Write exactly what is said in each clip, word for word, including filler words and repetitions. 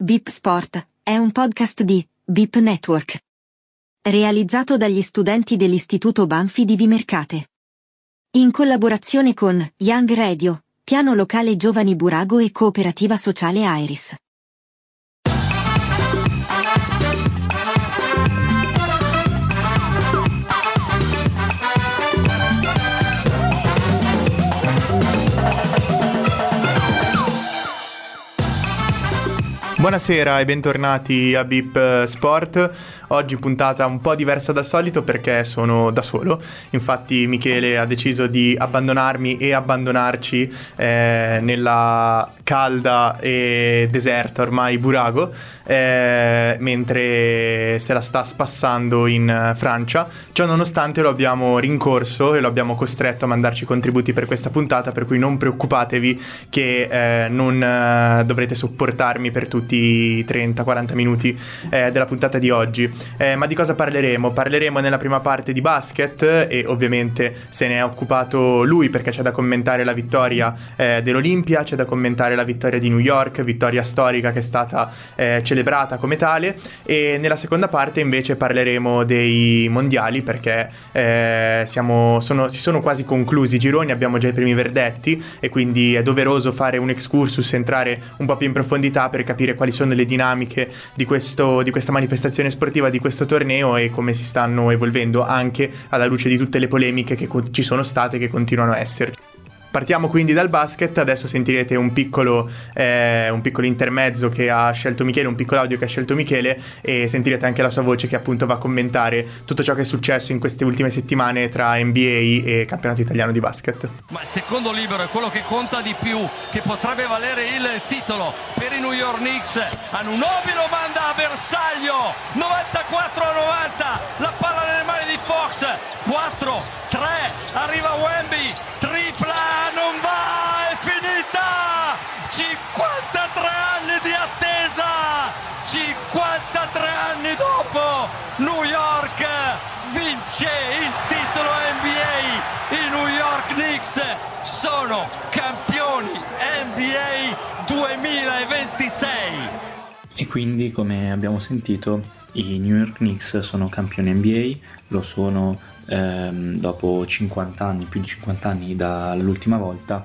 B I P Sport è un podcast di B I P Network, realizzato dagli studenti dell'Istituto Banfi di Vimercate, in collaborazione con Young Radio, Piano Locale Giovani Burago e Cooperativa Sociale Iris. Buonasera e bentornati a B I P Sport. Oggi puntata un po' diversa dal solito perché sono da solo. Infatti Michele ha deciso di abbandonarmi e abbandonarci eh, nella calda e deserta ormai Burago, eh, mentre se la sta spassando in Francia. Ciò nonostante lo abbiamo rincorso e lo abbiamo costretto a mandarci contributi per questa puntata, per cui non preoccupatevi che eh, non eh, dovrete sopportarmi per tutti i trenta quaranta minuti eh, della puntata di oggi. Eh, ma di cosa parleremo? Parleremo nella prima parte di basket e ovviamente se ne è occupato lui perché c'è da commentare la vittoria eh, dell'Olimpia, c'è da commentare la vittoria di New York, vittoria storica che è stata eh, celebrata come tale, e nella seconda parte invece parleremo dei mondiali perché eh, siamo, sono, si sono quasi conclusi i gironi, abbiamo già i primi verdetti e quindi è doveroso fare un excursus, entrare un po' più in profondità per capire quali sono le dinamiche di, questo, di questa manifestazione sportiva, di questo torneo e come si stanno evolvendo anche alla luce di tutte le polemiche che co- ci sono state e che continuano a esserci. Partiamo quindi dal basket, adesso sentirete un piccolo, eh, un piccolo intermezzo che ha scelto Michele, un piccolo audio che ha scelto Michele, e sentirete anche la sua voce che appunto va a commentare tutto ciò che è successo in queste ultime settimane tra N B A e campionato italiano di basket. Ma il secondo libero è quello che conta di più, che potrebbe valere il titolo per i New York Knicks. Anunoby lo manda a bersaglio, novantaquattro a novanta, la palla nelle mani di Fox, quattro tre, arriva Wemby, tripla, non va, è finita! cinquantatré anni di attesa! cinquantatré anni dopo, New York vince il titolo N B A! I New York Knicks sono campioni N B A duemilaventisei! E quindi, come abbiamo sentito, i New York Knicks sono campioni N B A, lo sono ehm, dopo cinquanta anni, più di cinquanta anni dall'ultima volta,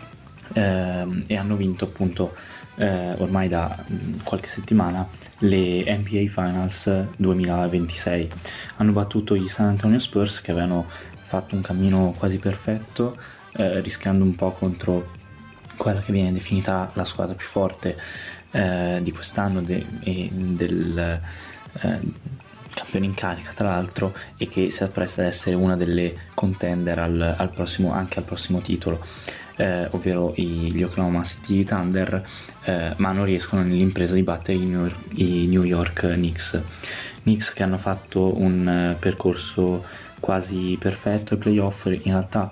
ehm, e hanno vinto appunto eh, ormai da mh, qualche settimana le N B A Finals duemilaventisei. Hanno battuto i San Antonio Spurs che avevano fatto un cammino quasi perfetto, eh, rischiando un po' contro quella che viene definita la squadra più forte eh, di quest'anno de- e del eh, campione in carica tra l'altro, e che si appresta ad essere una delle contender al, al prossimo, anche al prossimo titolo, eh, ovvero i, gli Oklahoma City Thunder, eh, ma non riescono nell'impresa di battere i New York, i New York Knicks Knicks che hanno fatto un uh, percorso quasi perfetto ai playoff. In realtà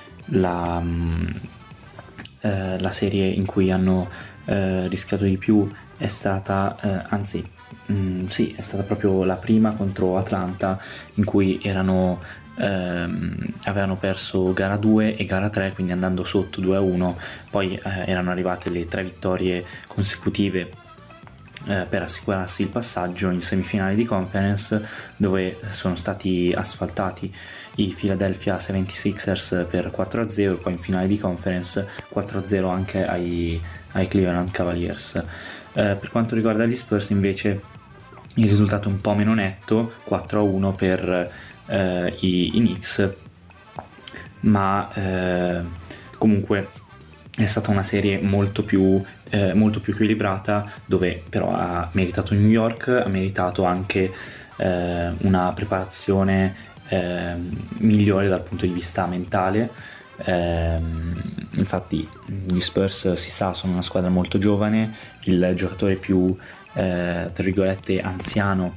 la, um, eh, la serie in cui hanno eh, rischiato di più è stata eh, anzi Mm, sì, è stata proprio la prima contro Atlanta, in cui erano ehm, avevano perso gara due e gara tre, quindi andando sotto due a uno. Poi eh, erano arrivate le tre vittorie consecutive eh, per assicurarsi il passaggio in semifinale di conference, dove sono stati asfaltati i Philadelphia settantasei ers per quattro a zero, e poi in finale di conference quattro a zero anche ai, ai Cleveland Cavaliers. Eh, per quanto riguarda gli Spurs invece il risultato è un po' meno netto, quattro a uno per eh, i, i Knicks, ma eh, comunque è stata una serie molto più, eh, molto più equilibrata, dove però ha meritato New York, ha meritato anche eh, una preparazione eh, migliore dal punto di vista mentale. Eh, infatti gli Spurs, si sa, sono una squadra molto giovane, il giocatore più eh, tra virgolette anziano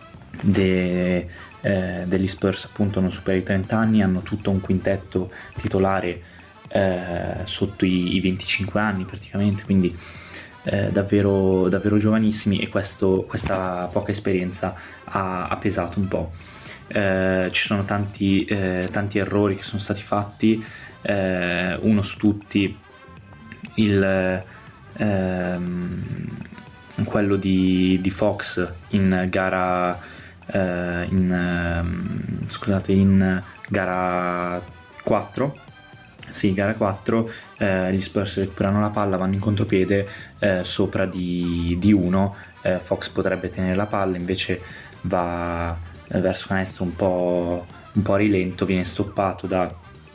de, eh, degli Spurs appunto non supera i trenta anni, hanno tutto un quintetto titolare eh, sotto i, i venticinque anni praticamente, quindi eh, davvero, davvero giovanissimi, e questo, questa poca esperienza ha, ha pesato un po'. Eh, ci sono tanti, eh, tanti errori che sono stati fatti, eh, uno su tutti il, ehm, quello di, di Fox in gara eh, in, eh, scusate in gara quattro. Sì, gara quattro, eh, gli Spurs recuperano la palla, vanno in contropiede eh, sopra di, di uno, eh, Fox potrebbe tenere la palla, invece va eh, verso canestro un po', un po' a rilento, viene stoppato da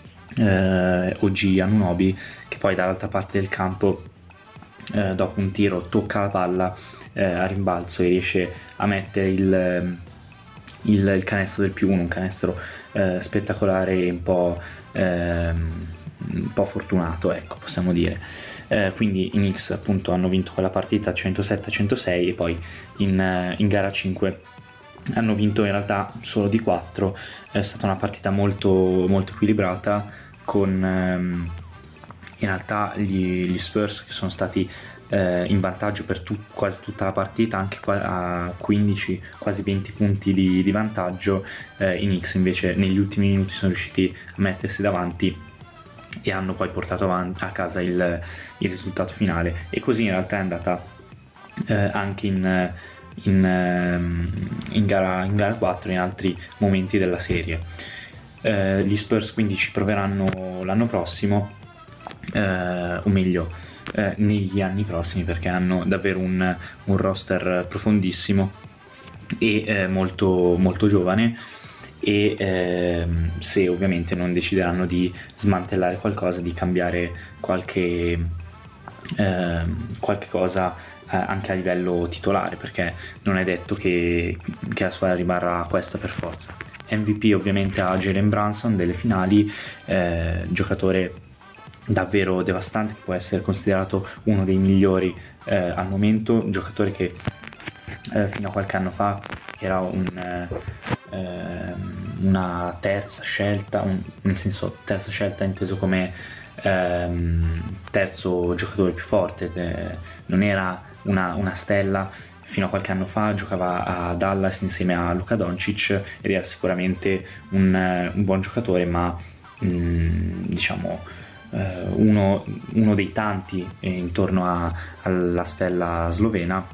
eh, O G Anunoby, che poi dall'altra parte del campo eh, dopo un tiro tocca la palla eh, a rimbalzo e riesce a mettere il, il, il canestro del più uno, un canestro eh, spettacolare e un po'... Ehm, un po' fortunato, ecco, possiamo dire. Eh, quindi i Knicks appunto hanno vinto quella partita centosette a centosei e poi in, in gara cinque hanno vinto in realtà solo di quattro. È stata una partita molto, molto equilibrata, con ehm, in realtà gli, gli Spurs che sono stati eh, in vantaggio per tut, quasi tutta la partita, anche a quindici, quasi venti punti di, di vantaggio. eh, I Knicks invece negli ultimi minuti sono riusciti a mettersi davanti e hanno poi portato avanti a casa il, il risultato finale, e così in realtà è andata eh, anche in, in, in, gara, in gara quattro, in altri momenti della serie. Eh, gli Spurs quindi ci proveranno l'anno prossimo, eh, o meglio eh, negli anni prossimi, perché hanno davvero un, un roster profondissimo e eh, molto, molto giovane, e ehm, se ovviamente non decideranno di smantellare qualcosa, di cambiare qualche, ehm, qualche cosa eh, anche a livello titolare, perché non è detto che, che la squadra rimarrà questa per forza. M V P ovviamente a Jalen Brunson delle finali, eh, giocatore davvero devastante, che può essere considerato uno dei migliori eh, al momento, un giocatore che eh, fino a qualche anno fa era un, eh, una terza scelta, un, nel senso terza scelta inteso come ehm, terzo giocatore più forte, eh, non era una, una stella. Fino a qualche anno fa giocava a Dallas insieme a Luka Doncic ed era sicuramente un, un buon giocatore, ma mh, diciamo eh, uno, uno dei tanti intorno a, alla stella slovena.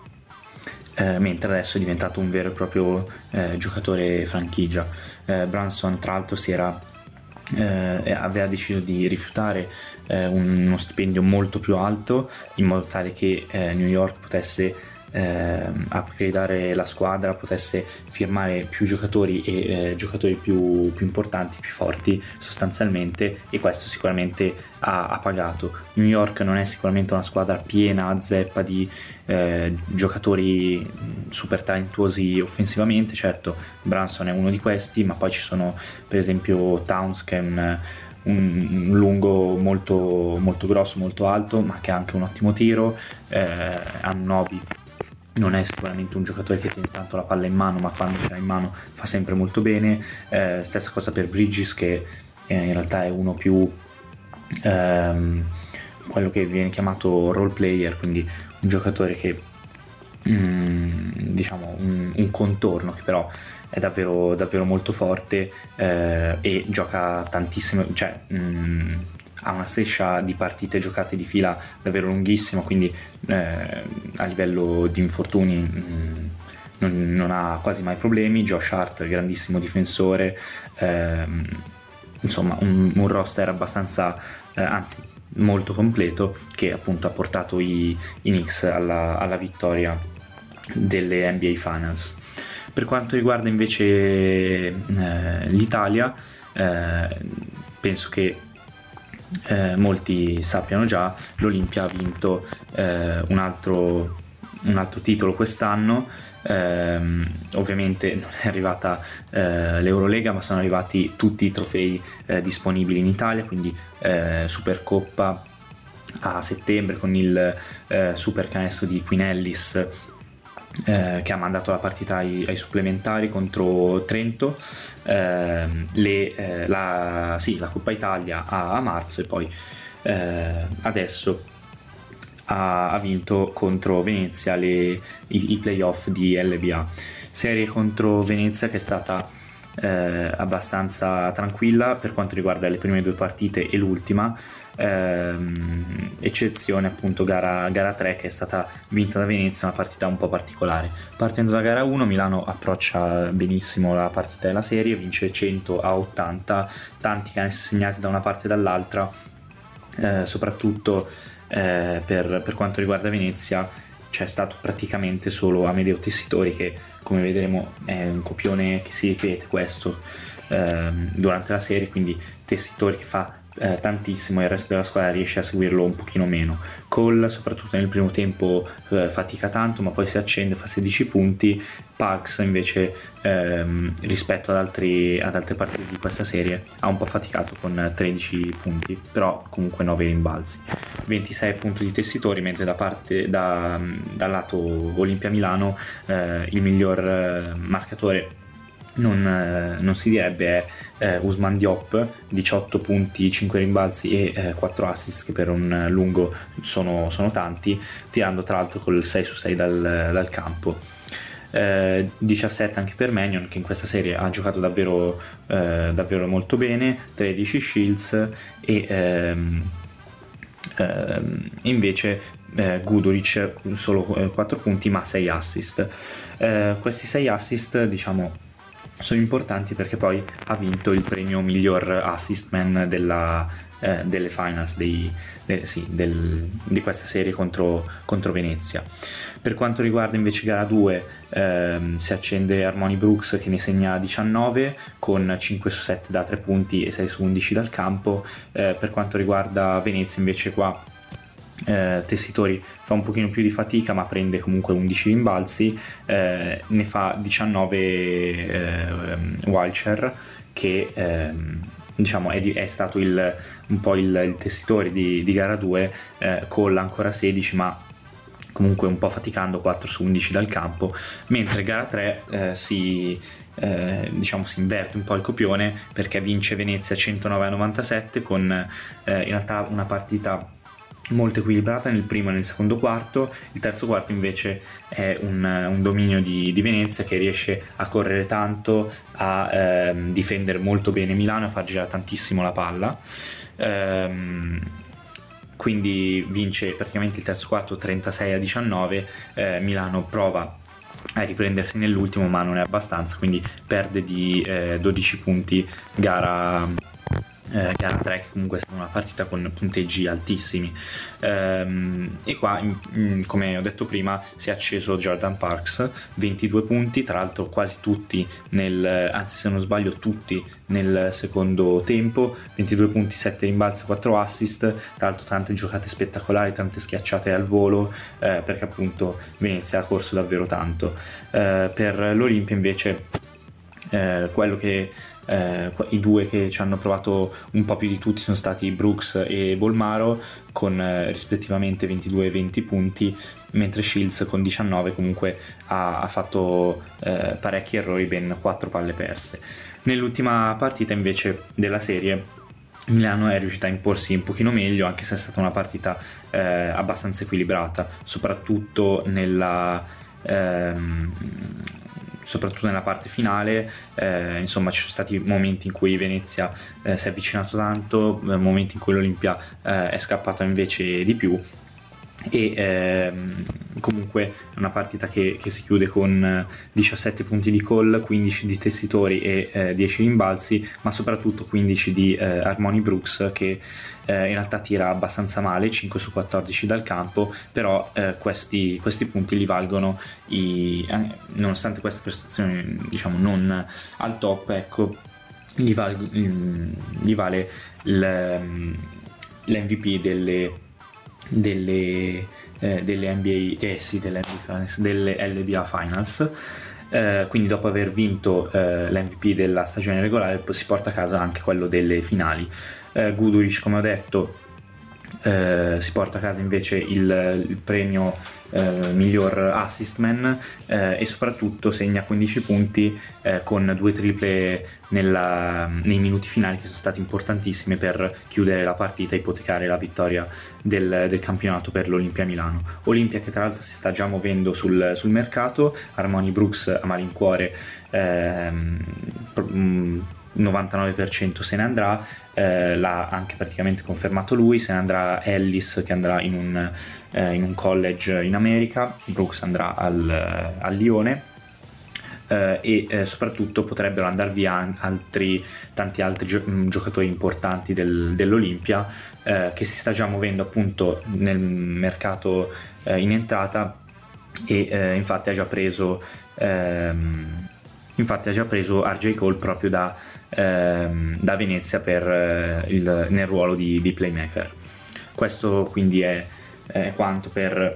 Eh, mentre adesso è diventato un vero e proprio eh, giocatore franchigia. eh, Brunson tra l'altro si era eh, aveva deciso di rifiutare eh, uno stipendio molto più alto, in modo tale che eh, New York potesse eh, upgradare la squadra, potesse firmare più giocatori e eh, giocatori più, più importanti, più forti sostanzialmente, e questo sicuramente ha, ha pagato. New York non è sicuramente una squadra piena a zeppa di eh, giocatori super talentuosi offensivamente, certo Brunson è uno di questi, ma poi ci sono per esempio Towns, che è un un lungo molto, molto grosso, molto alto, ma che ha anche un ottimo tiro. eh, Anunoby non è sicuramente un giocatore che tiene tanto la palla in mano, ma quando ce l'ha in mano fa sempre molto bene. Eh, stessa cosa per Bridges, che eh, in realtà è uno più ehm, quello che viene chiamato role player, quindi un giocatore che mm, diciamo un, un contorno, che però è davvero, davvero molto forte eh, e gioca tantissimo, cioè mh, ha una striscia di partite giocate di fila davvero lunghissima, quindi eh, a livello di infortuni mh, non, non ha quasi mai problemi. Josh Hart, grandissimo difensore, ehm, insomma un, un roster abbastanza, eh, anzi molto completo, che appunto ha portato i, i Knicks alla, alla vittoria delle N B A Finals. Per quanto riguarda invece eh, l'Italia, eh, penso che eh, molti sappiano già, l'Olimpia ha vinto eh, un, altro, un altro titolo quest'anno. Eh, ovviamente non è arrivata eh, l'Eurolega, ma sono arrivati tutti i trofei eh, disponibili in Italia, quindi eh, Supercoppa a settembre con il eh, super canestro di Queen Ellis, Eh, che ha mandato la partita ai, ai supplementari contro Trento, eh, le, eh, la, sì, la Coppa Italia a, a marzo, e poi eh, adesso ha, ha vinto contro Venezia le, i, i playoff di L B A, serie contro Venezia che è stata eh, abbastanza tranquilla per quanto riguarda le prime due partite e l'ultima, ehm, eccezione appunto gara, gara tre, che è stata vinta da Venezia, una partita un po' particolare. Partendo da gara uno, Milano approccia benissimo la partita della serie, vince cento a ottanta, tanti cani segnati da una parte e dall'altra, eh, soprattutto eh, per, per quanto riguarda Venezia c'è stato praticamente solo Amedeo Tessitori, che come vedremo è un copione che si ripete questo ehm, durante la serie, quindi Tessitori che fa eh, tantissimo e il resto della squadra riesce a seguirlo un pochino meno. Cole soprattutto nel primo tempo eh, fatica tanto, ma poi si accende, fa sedici punti. Parks invece ehm, rispetto ad, altri, ad altre partite di questa serie ha un po' faticato con tredici punti, però comunque nove rimbalzi. ventisei punti di Tessitori, mentre da parte da, dal lato Olimpia Milano eh, il miglior eh, marcatore non, eh, non si direbbe è eh, Ousmane Diop, diciotto punti, cinque rimbalzi e eh, quattro assist, che per un lungo sono, sono tanti, tirando tra l'altro col sei su sei dal, dal campo. Eh, diciassette anche per Mannion, che in questa serie ha giocato davvero, eh, davvero molto bene, tredici Shields e ehm, ehm, invece eh, Guduric solo quattro punti ma sei assist. Eh, questi sei assist diciamo sono importanti perché poi ha vinto il premio miglior assist man della, eh, delle finals dei, de, sì, del, di questa serie contro, contro Venezia. Per quanto riguarda invece gara due, ehm, si accende Armoni Brooks, che ne segna diciannove con cinque su sette da tre punti e sei su undici dal campo. Eh, per quanto riguarda Venezia invece qua Eh, Tessitori fa un pochino più di fatica, ma prende comunque undici rimbalzi, eh, ne fa diciannove eh, Walcher, che eh, diciamo è, di, è stato il, un po' il, il Tessitori di, di gara due, eh, Cole ancora sedici, ma comunque un po' faticando, quattro su undici dal campo, mentre gara tre eh, si Eh, diciamo si inverte un po' il copione, perché vince Venezia centonove a novantasette con eh, in realtà una partita molto equilibrata nel primo e nel secondo quarto. Il terzo quarto invece è un, un dominio di, di Venezia, che riesce a correre tanto, a ehm, difendere molto bene Milano, a far girare tantissimo la palla, ehm, quindi vince praticamente il terzo quarto trentasei a diciannove. eh, Milano prova a riprendersi nell'ultimo, ma non è abbastanza, quindi perde di eh, dodici punti gara Eh, gara tre, che comunque è stata una partita con punteggi altissimi, ehm, e qua in, in, come ho detto prima, si è acceso Jordan Parks, ventidue punti, tra l'altro quasi tutti nel, anzi se non sbaglio tutti nel secondo tempo, ventidue punti, sette rimbalzi, quattro assist, tra l'altro tante giocate spettacolari, tante schiacciate al volo, eh, perché appunto Venezia ha corso davvero tanto. Eh, per l'Olimpia invece eh, quello che Eh, i due che ci hanno provato un po' più di tutti sono stati Brooks e Bolmaro, con eh, rispettivamente ventidue e venti punti, mentre Shields con diciannove comunque ha, ha fatto eh, parecchi errori, ben quattro palle perse. Nell'ultima partita invece della serie Milano è riuscita a imporsi un pochino meglio, anche se è stata una partita eh, abbastanza equilibrata, soprattutto nella ehm, soprattutto nella parte finale. Eh, insomma ci sono stati momenti in cui Venezia eh, si è avvicinato tanto, eh, momenti in cui l'Olimpia eh, è scappato invece di più, e ehm, comunque è una partita che, che si chiude con diciassette punti di Cole, quindici di Tessitori e eh, dieci rimbalzi, ma soprattutto quindici di eh, Armoni Brooks, che eh, in realtà tira abbastanza male, cinque su quattordici dal campo, però eh, questi, questi punti li valgono i, eh, nonostante questa prestazione diciamo non al top, ecco, gli, val, gli vale l'M V P delle delle, eh, delle N B A, eh sì, delle, delle L B A Finals. Eh, quindi dopo aver vinto eh, l'M V P della stagione regolare si porta a casa anche quello delle finali. eh, Guduric, come ho detto, eh, si porta a casa invece il, il premio eh, miglior assist man eh, e soprattutto segna quindici punti eh, con due triple nella, nei minuti finali, che sono stati importantissimi per chiudere la partita e ipotecare la vittoria del, del campionato per l'Olimpia Milano. Olimpia che tra l'altro si sta già muovendo sul, sul mercato. Armoni Brooks a malincuore ehm, novantanove per cento se ne andrà, eh, l'ha anche praticamente confermato lui. Se ne andrà Ellis, che andrà in un, eh, in un college in America. Brooks andrà al, al Lione. Uh, e uh, soprattutto potrebbero andare via altri, tanti altri gio- giocatori importanti del, dell'Olimpia, uh, che si sta già muovendo appunto nel mercato uh, in entrata, e uh, infatti ha già preso um, infatti ha già preso R J Cole proprio da, um, da Venezia per, uh, il, nel ruolo di, di playmaker. Questo quindi è, è quanto per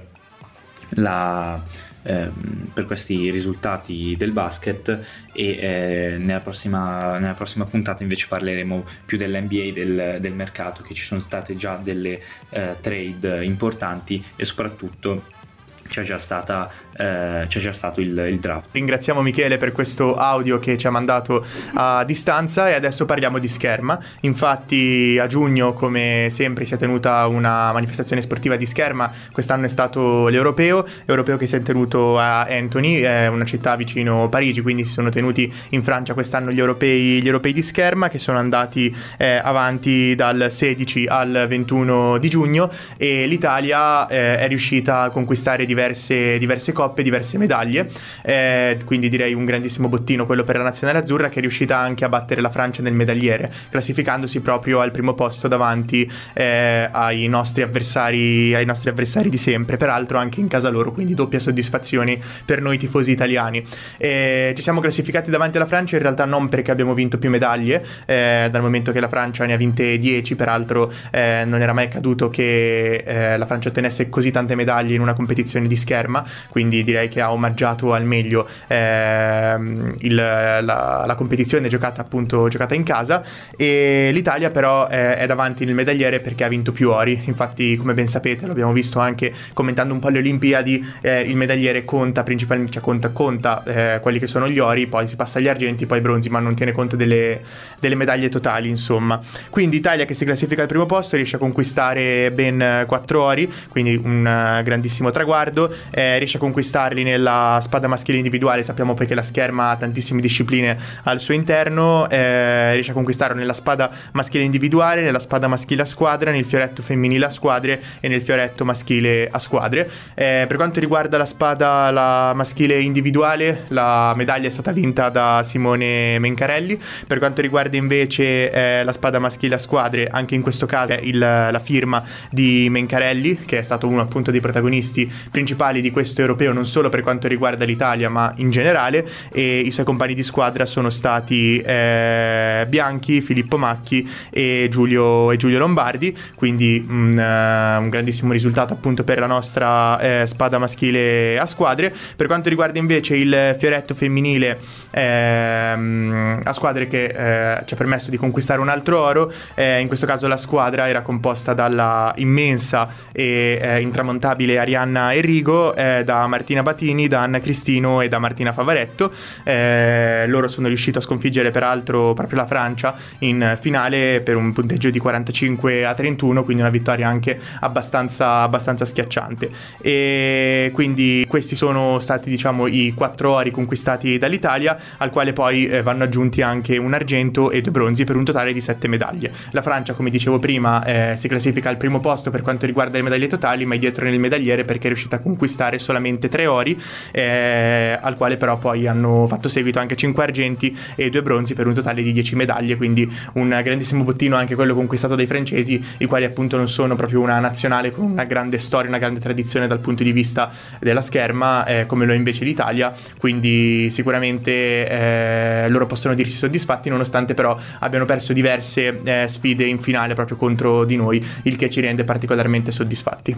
la per questi risultati del basket, e eh, nella, prossima, nella prossima puntata invece parleremo più dell'N B A, del, del mercato, che ci sono state già delle eh, trade importanti e soprattutto c'è già stata eh, c'è già stato il, il draft. Ringraziamo Michele per questo audio che ci ha mandato a distanza, e adesso parliamo di Scherma. Infatti a giugno, come sempre, si è tenuta una manifestazione sportiva di Scherma. Quest'anno è stato l'Europeo Europeo che si è tenuto a Antony, è una città vicino Parigi, quindi si sono tenuti in Francia quest'anno gli europei, gli europei di Scherma, che sono andati eh, avanti dal sedici al ventuno di giugno, e l'Italia eh, è riuscita a conquistare diversi Diverse, diverse coppe, diverse medaglie, eh, quindi direi un grandissimo bottino quello per la nazionale azzurra, che è riuscita anche a battere la Francia nel medagliere, classificandosi proprio al primo posto davanti eh, ai nostri avversari ai nostri avversari di sempre, peraltro anche in casa loro, quindi doppia soddisfazione per noi tifosi italiani. Eh, ci siamo classificati davanti alla Francia in realtà non perché abbiamo vinto più medaglie, eh, dal momento che la Francia ne ha vinte dieci, peraltro eh, non era mai accaduto che eh, la Francia ottenesse così tante medaglie in una competizione di Scherma, quindi direi che ha omaggiato al meglio ehm, il, la, la competizione giocata appunto giocata in casa. E l'Italia però eh, è davanti nel medagliere perché ha vinto più ori. Infatti, come ben sapete, lo abbiamo visto anche commentando un po' le Olimpiadi, eh, il medagliere conta principalmente, cioè conta, conta eh, quelli che sono gli ori, poi si passa agli argenti, poi ai bronzi, ma non tiene conto delle, delle medaglie totali, insomma. Quindi Italia che si classifica al primo posto, riesce a conquistare ben quattro ori, quindi un uh, grandissimo traguardo. Eh, riesce a conquistarli nella spada maschile individuale, sappiamo perché la Scherma ha tantissime discipline al suo interno, eh, riesce a conquistarlo nella spada maschile individuale, nella spada maschile a squadra, nel fioretto femminile a squadre e nel fioretto maschile a squadre. Eh, per quanto riguarda la spada la maschile individuale, la medaglia è stata vinta da Simone Mencarelli. Per quanto riguarda invece eh, la spada maschile a squadre, anche in questo caso è il, la firma di Mencarelli, che è stato uno appunto dei protagonisti principali di questo europeo, non solo per quanto riguarda l'Italia ma in generale, e i suoi compagni di squadra sono stati eh, Bianchi, Filippo Macchi e Giulio, e Giulio Lombardi, quindi un, uh, un grandissimo risultato appunto per la nostra eh, spada maschile a squadre. Per quanto riguarda invece il fioretto femminile ehm, a squadre, che eh, ci ha permesso di conquistare un altro oro, eh, in questo caso la squadra era composta dalla immensa e eh, intramontabile Arianna Enrico, eh, da Martina Batini, da Anna Cristino e da Martina Favaretto. Eh, loro sono riusciti a sconfiggere peraltro proprio la Francia in finale per un punteggio di quarantacinque a trentuno, quindi una vittoria anche abbastanza, abbastanza schiacciante. E quindi questi sono stati, diciamo, i quattro ori conquistati dall'Italia, al quale poi eh, vanno aggiunti anche un argento e due bronzi, per un totale di sette medaglie. La Francia, come dicevo prima, eh, si classifica al primo posto per quanto riguarda le medaglie totali, ma è dietro nel medagliere perché è riuscita a conquistare solamente tre ori, eh, al quale però poi hanno fatto seguito anche cinque argenti e due bronzi, per un totale di dieci medaglie, quindi un grandissimo bottino anche quello conquistato dai francesi, i quali appunto non sono proprio una nazionale con una grande storia, una grande tradizione dal punto di vista della scherma, eh, come lo è invece l'Italia. Quindi sicuramente eh, loro possono dirsi soddisfatti, nonostante però abbiano perso diverse eh, sfide in finale proprio contro di noi, il che ci rende particolarmente soddisfatti.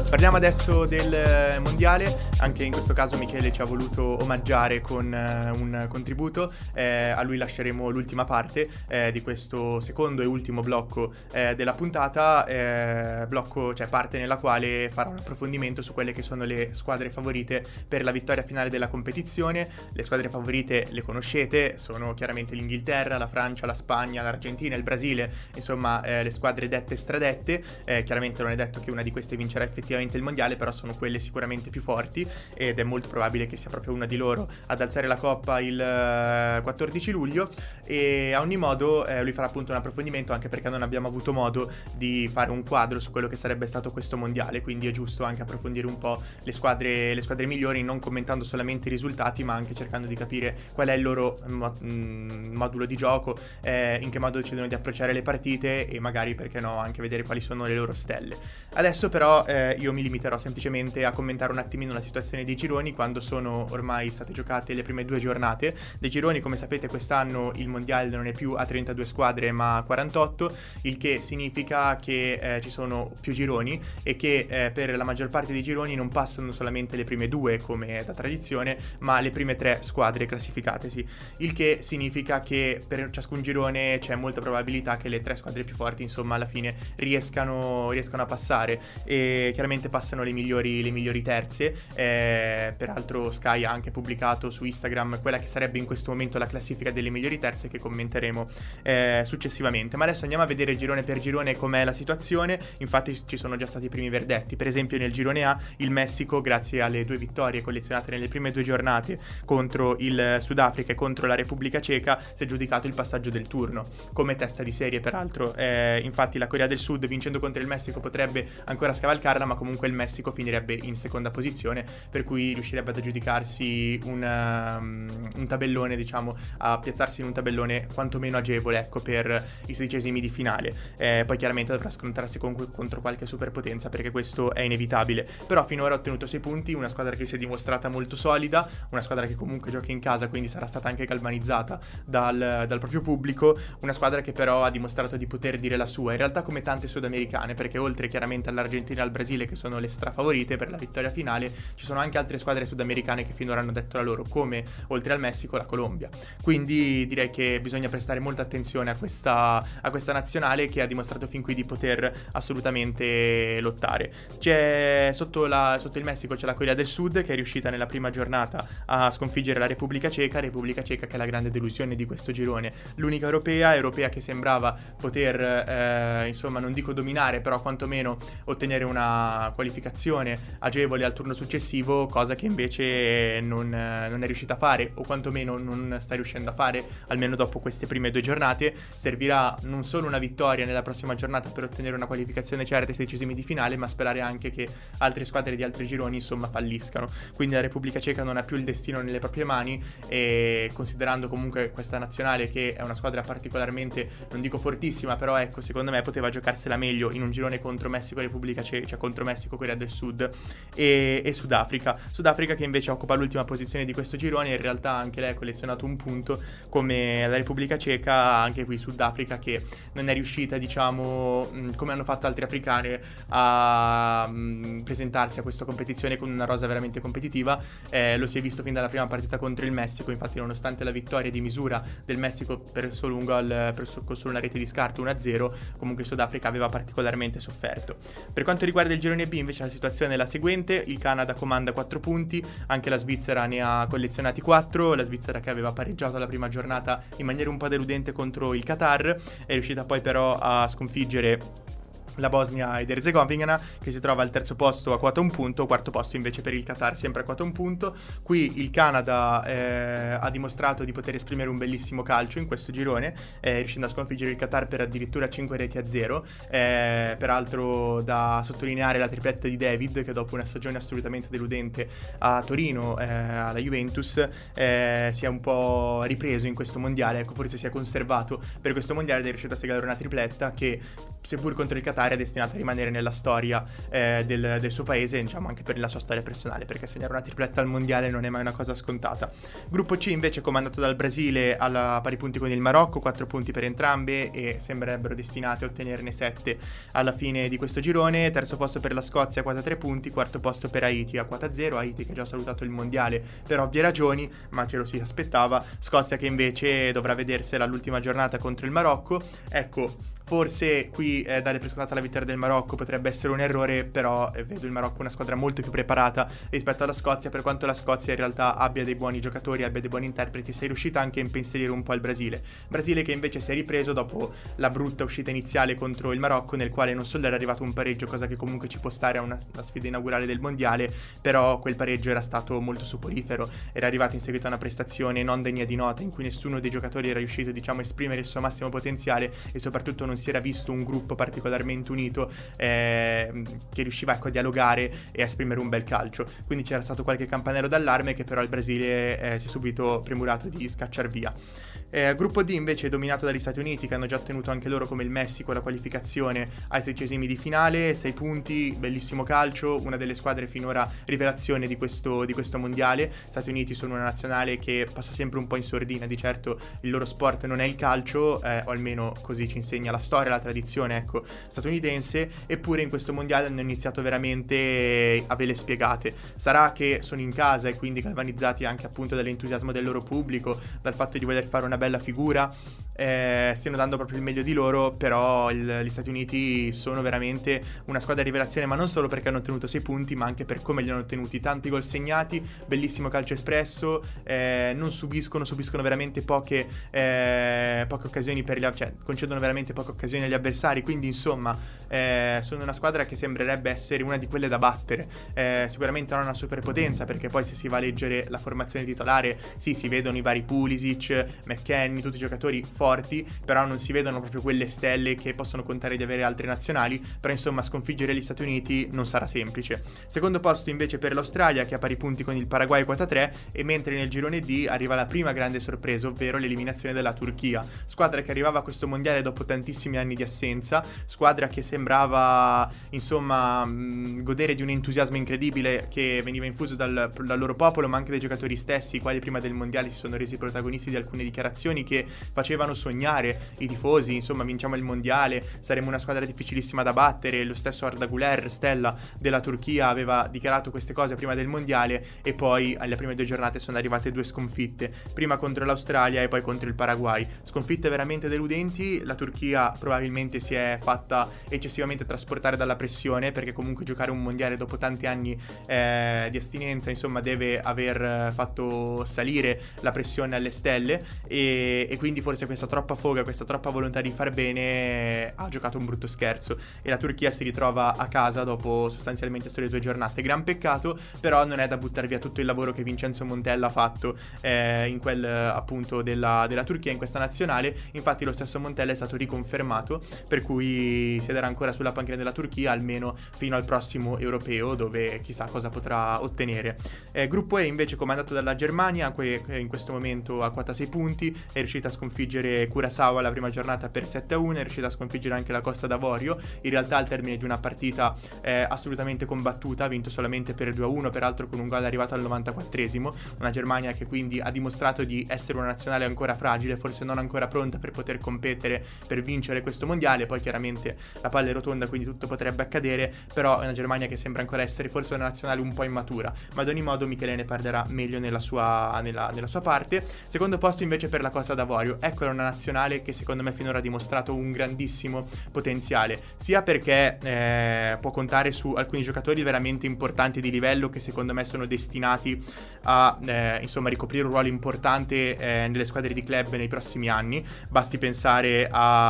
Parliamo adesso del mondiale, anche in questo caso Michele ci ha voluto omaggiare con uh, un contributo, eh, a lui lasceremo l'ultima parte eh, di questo secondo e ultimo blocco eh, della puntata, eh, blocco, cioè parte nella quale farà un approfondimento su quelle che sono le squadre favorite per la vittoria finale della competizione. Le squadre favorite le conoscete, sono chiaramente l'Inghilterra, la Francia, la Spagna, l'Argentina, il Brasile, insomma eh, le squadre dette e stradette, eh, chiaramente non è detto che una di queste vincerà effettivamente il mondiale, però sono quelle sicuramente più forti ed è molto probabile che sia proprio una di loro ad alzare la coppa il uh, quattordici luglio. E a ogni modo eh, lui farà appunto un approfondimento, anche perché non abbiamo avuto modo di fare un quadro su quello che sarebbe stato questo mondiale, quindi è giusto anche approfondire un po' le squadre, le squadre migliori, non commentando solamente i risultati ma anche cercando di capire qual è il loro mo- mh, modulo di gioco, eh, in che modo decidono di approcciare le partite e magari, perché no, anche vedere quali sono le loro stelle. Adesso però eh, io mi limiterò semplicemente a commentare un attimino la situazione dei gironi quando sono ormai state giocate le prime due giornate dei gironi. Come sapete, quest'anno il mondiale non è più a trentadue squadre ma a quarantotto, il che significa che eh, ci sono più gironi e che eh, per la maggior parte dei gironi non passano solamente le prime due come da tradizione, ma le prime tre squadre classificatesi, il che significa che per ciascun girone c'è molta probabilità che le tre squadre più forti insomma alla fine riescano, riescano a passare, e chiaramente passano le migliori, le migliori terze. Eh, peraltro Sky ha anche pubblicato su Instagram quella che sarebbe in questo momento la classifica delle migliori terze, che commenteremo eh, successivamente. Ma adesso andiamo a vedere girone per girone com'è la situazione. Infatti ci sono già stati i primi verdetti. Per esempio nel girone A il Messico, grazie alle due vittorie collezionate nelle prime due giornate contro il Sudafrica e contro la Repubblica Ceca, si è giudicato il passaggio del turno come testa di serie. Peraltro eh, infatti la Corea del Sud, vincendo contro il Messico, potrebbe ancora scavalcarla, ma comunque il Messico finirebbe in seconda posizione, per cui riuscirebbe ad aggiudicarsi un, um, un tabellone, diciamo, a piazzarsi in un tabellone quantomeno agevole, ecco, per i sedicesimi di finale. Eh, poi chiaramente dovrà scontrarsi con, contro qualche superpotenza, perché questo è inevitabile, però finora ha ottenuto sei punti, una squadra che si è dimostrata molto solida, una squadra che comunque gioca in casa, quindi sarà stata anche galvanizzata dal, dal proprio pubblico, una squadra che però ha dimostrato di poter dire la sua, in realtà come tante sudamericane, perché oltre chiaramente all'Argentina e al Brasile, che sono le strafavorite per la vittoria finale, ci sono anche altre squadre sudamericane che finora hanno detto la loro, come oltre al Messico la Colombia. Quindi direi che bisogna prestare molta attenzione a questa, a questa nazionale, che ha dimostrato fin qui di poter assolutamente lottare. C'è sotto, la, sotto il Messico c'è la Corea del Sud, che è riuscita nella prima giornata a sconfiggere la Repubblica Ceca, Repubblica Ceca che è la grande delusione di questo girone, l'unica europea, europea che sembrava poter eh, insomma non dico dominare, però quantomeno ottenere una qualificazione agevole al turno successivo, cosa che invece non, non è riuscita a fare, o quantomeno non sta riuscendo a fare, almeno dopo queste prime due giornate. Servirà non solo una vittoria nella prossima giornata per ottenere una qualificazione certa ai sedicesimi di finale, ma sperare anche che altre squadre di altri gironi insomma falliscano. Quindi la Repubblica Ceca non ha più il destino nelle proprie mani, e considerando comunque questa nazionale, che è una squadra particolarmente, non dico fortissima, però ecco, secondo me poteva giocarsela meglio in un girone contro Messico e Repubblica Ceca, cioè contro Messico, Corea del Sud e, e Sudafrica. Sudafrica che invece occupa l'ultima posizione di questo girone, in realtà anche lei ha collezionato un punto come la Repubblica Ceca. Anche qui Sudafrica che non è riuscita, diciamo, come hanno fatto altre africane, a mh, presentarsi a questa competizione con una rosa veramente competitiva. Eh, lo si è visto fin dalla prima partita contro il Messico, infatti nonostante la vittoria di misura del Messico per solo un gol, per so, con solo una rete di scarto uno a zero, comunque Sudafrica aveva particolarmente sofferto. Per quanto riguarda il girone B invece la situazione è la seguente: il Canada comanda quattro punti, anche la Svizzera ne ha collezionati quattro, la Svizzera che aveva pareggiato la prima giornata in maniera un po' deludente contro il Qatar, è riuscita poi però a sconfiggere la Bosnia ed Erzegovina, che si trova al terzo posto a quota un punto, quarto posto invece per il Qatar sempre a quota un punto. Qui il Canada eh, ha dimostrato di poter esprimere un bellissimo calcio in questo girone, eh, riuscendo a sconfiggere il Qatar per addirittura cinque reti a zero. Eh, peraltro da sottolineare la tripletta di David, che dopo una stagione assolutamente deludente a Torino, eh, alla Juventus, eh, si è un po' ripreso in questo mondiale, ecco, forse si è conservato per questo mondiale ed è riuscito a segnare una tripletta che, seppur contro il Qatar, particolare è destinata a rimanere nella storia eh, del, del suo paese, diciamo anche per la sua storia personale, perché segnare una tripletta al mondiale non è mai una cosa scontata. Gruppo C invece comandato dal Brasile alla pari punti con il Marocco, quattro punti per entrambe e sembrerebbero destinate a ottenerne sette alla fine di questo girone. Terzo posto per la Scozia a quota tre punti, quarto posto per Haiti a quota zero, Haiti che ha già salutato il mondiale per ovvie ragioni, ma ce lo si aspettava. Scozia che invece dovrà vedersela all'ultima giornata contro il Marocco. Ecco, forse qui eh, dare per scontata la vittoria del Marocco potrebbe essere un errore, però eh, vedo il Marocco una squadra molto più preparata rispetto alla Scozia, per quanto la Scozia in realtà abbia dei buoni giocatori, abbia dei buoni interpreti. Si è riuscita anche a impensierire un po' il Brasile. Brasile che invece si è ripreso dopo la brutta uscita iniziale contro il Marocco, nel quale non solo era arrivato un pareggio, cosa che comunque ci può stare a una, una sfida inaugurale del mondiale, però quel pareggio era stato molto soporifero, era arrivato in seguito a una prestazione non degna di nota in cui nessuno dei giocatori era riuscito, diciamo, a esprimere il suo massimo potenziale e soprattutto non si era visto un gruppo particolarmente unito eh, che riusciva, ecco, a dialogare e a esprimere un bel calcio. Quindi c'era stato qualche campanello d'allarme che però il Brasile eh, si è subito premurato di scacciar via. Eh, gruppo D invece è dominato dagli Stati Uniti, che hanno già ottenuto anche loro come il Messico la qualificazione ai sedicesimi di finale, sei punti, bellissimo calcio, una delle squadre finora rivelazione di questo, di questo mondiale. Stati Uniti sono una nazionale che passa sempre un po' in sordina, di certo il loro sport non è il calcio, eh, o almeno così ci insegna la storia, la tradizione, ecco, statunitense, eppure in questo mondiale hanno iniziato veramente a ve le spiegate. Sarà che sono in casa e quindi galvanizzati anche appunto dall'entusiasmo del loro pubblico, dal fatto di voler fare una bella figura, eh, stiano dando proprio il meglio di loro, però il, gli Stati Uniti sono veramente una squadra di rivelazione, ma non solo perché hanno ottenuto sei punti, ma anche per come li hanno ottenuti. Tanti gol segnati, bellissimo calcio espresso, eh, non subiscono, subiscono veramente poche, eh, poche occasioni per gli, cioè concedono veramente poche occasioni agli avversari, quindi insomma eh, sono una squadra che sembrerebbe essere una di quelle da battere. Eh, sicuramente non ha una superpotenza, perché poi se si va a leggere la formazione titolare, sì, si vedono i vari Pulisic, McKennie, tutti i giocatori forti, però non si vedono proprio quelle stelle che possono contare di avere altre nazionali. Però insomma sconfiggere gli Stati Uniti non sarà semplice. Secondo posto invece per l'Australia, che ha pari punti con il Paraguay quota tre, e mentre nel girone D arriva la prima grande sorpresa, ovvero l'eliminazione della Turchia, squadra che arrivava a questo mondiale dopo tantissimi anni di assenza, squadra che sembrava insomma mh, godere di un entusiasmo incredibile che veniva infuso dal, dal loro popolo, ma anche dai giocatori stessi, i quali prima del mondiale si sono resi protagonisti di alcune dichiarazioni che facevano sognare i tifosi. Insomma, vinciamo il mondiale, saremo una squadra difficilissima da battere. Lo stesso Arda Güler, stella della Turchia, aveva dichiarato queste cose prima del mondiale, e poi alle prime due giornate sono arrivate due sconfitte, prima contro l'Australia e poi contro il Paraguay, sconfitte veramente deludenti. La Turchia probabilmente si è fatta eccessivamente trasportare dalla pressione, perché comunque giocare un mondiale dopo tanti anni eh, di astinenza, insomma, deve aver fatto salire la pressione alle stelle, e, e quindi forse questa troppa foga, questa troppa volontà di far bene ha giocato un brutto scherzo, e la Turchia si ritrova a casa dopo sostanzialmente sole due giornate. Gran peccato, però non è da buttare via tutto il lavoro che Vincenzo Montella ha fatto eh, in quel appunto della, della Turchia, in questa nazionale. Infatti lo stesso Montella è stato riconfermato, per cui siederà ancora sulla panchina della Turchia almeno fino al prossimo europeo, dove chissà cosa potrà ottenere. Eh, gruppo E invece comandato dalla Germania, que- in questo momento a quota sei punti, è riuscita a sconfiggere Curaçao alla prima giornata per sette a uno, è riuscita a sconfiggere anche la Costa d'Avorio, in realtà al termine di una partita eh, assolutamente combattuta, ha vinto solamente per due a uno, peraltro con un gol arrivato al novantaquattresimo. Una Germania che quindi ha dimostrato di essere una nazionale ancora fragile, forse non ancora pronta per poter competere, per vincere questo mondiale. Poi chiaramente la palla è rotonda, quindi tutto potrebbe accadere, però è una Germania che sembra ancora essere forse una nazionale un po' immatura, ma ad ogni modo Michele ne parlerà meglio nella sua, nella, nella sua parte. Secondo posto invece per la Costa d'Avorio, eccola una nazionale che secondo me finora ha dimostrato un grandissimo potenziale, sia perché eh, può contare su alcuni giocatori veramente importanti di livello che secondo me sono destinati a eh, insomma ricoprire un ruolo importante eh, nelle squadre di club nei prossimi anni. Basti pensare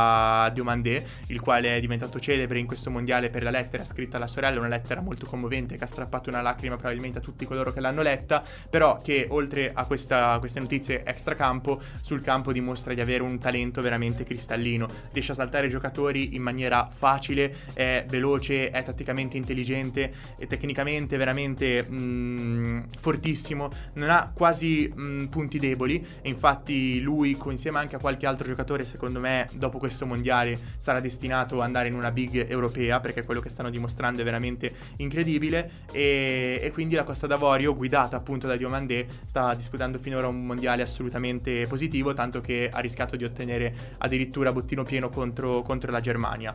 a Diomandé, il quale è diventato celebre in questo mondiale per la lettera scritta alla sorella, una lettera molto commovente che ha strappato una lacrima probabilmente a tutti coloro che l'hanno letta, però che oltre a questa, queste notizie extracampo, sul campo dimostra di avere un talento veramente cristallino, riesce a saltare i giocatori in maniera facile, è veloce, è tatticamente intelligente e tecnicamente veramente mh, fortissimo, non ha quasi mh, punti deboli, e infatti lui insieme anche a qualche altro giocatore secondo me dopo questo mondiale mondiale sarà destinato ad andare in una big europea, perché quello che stanno dimostrando è veramente incredibile, e, e quindi la Costa d'Avorio, guidata appunto da Diomandé, sta disputando finora un mondiale assolutamente positivo, tanto che ha rischiato di ottenere addirittura bottino pieno contro, contro la Germania.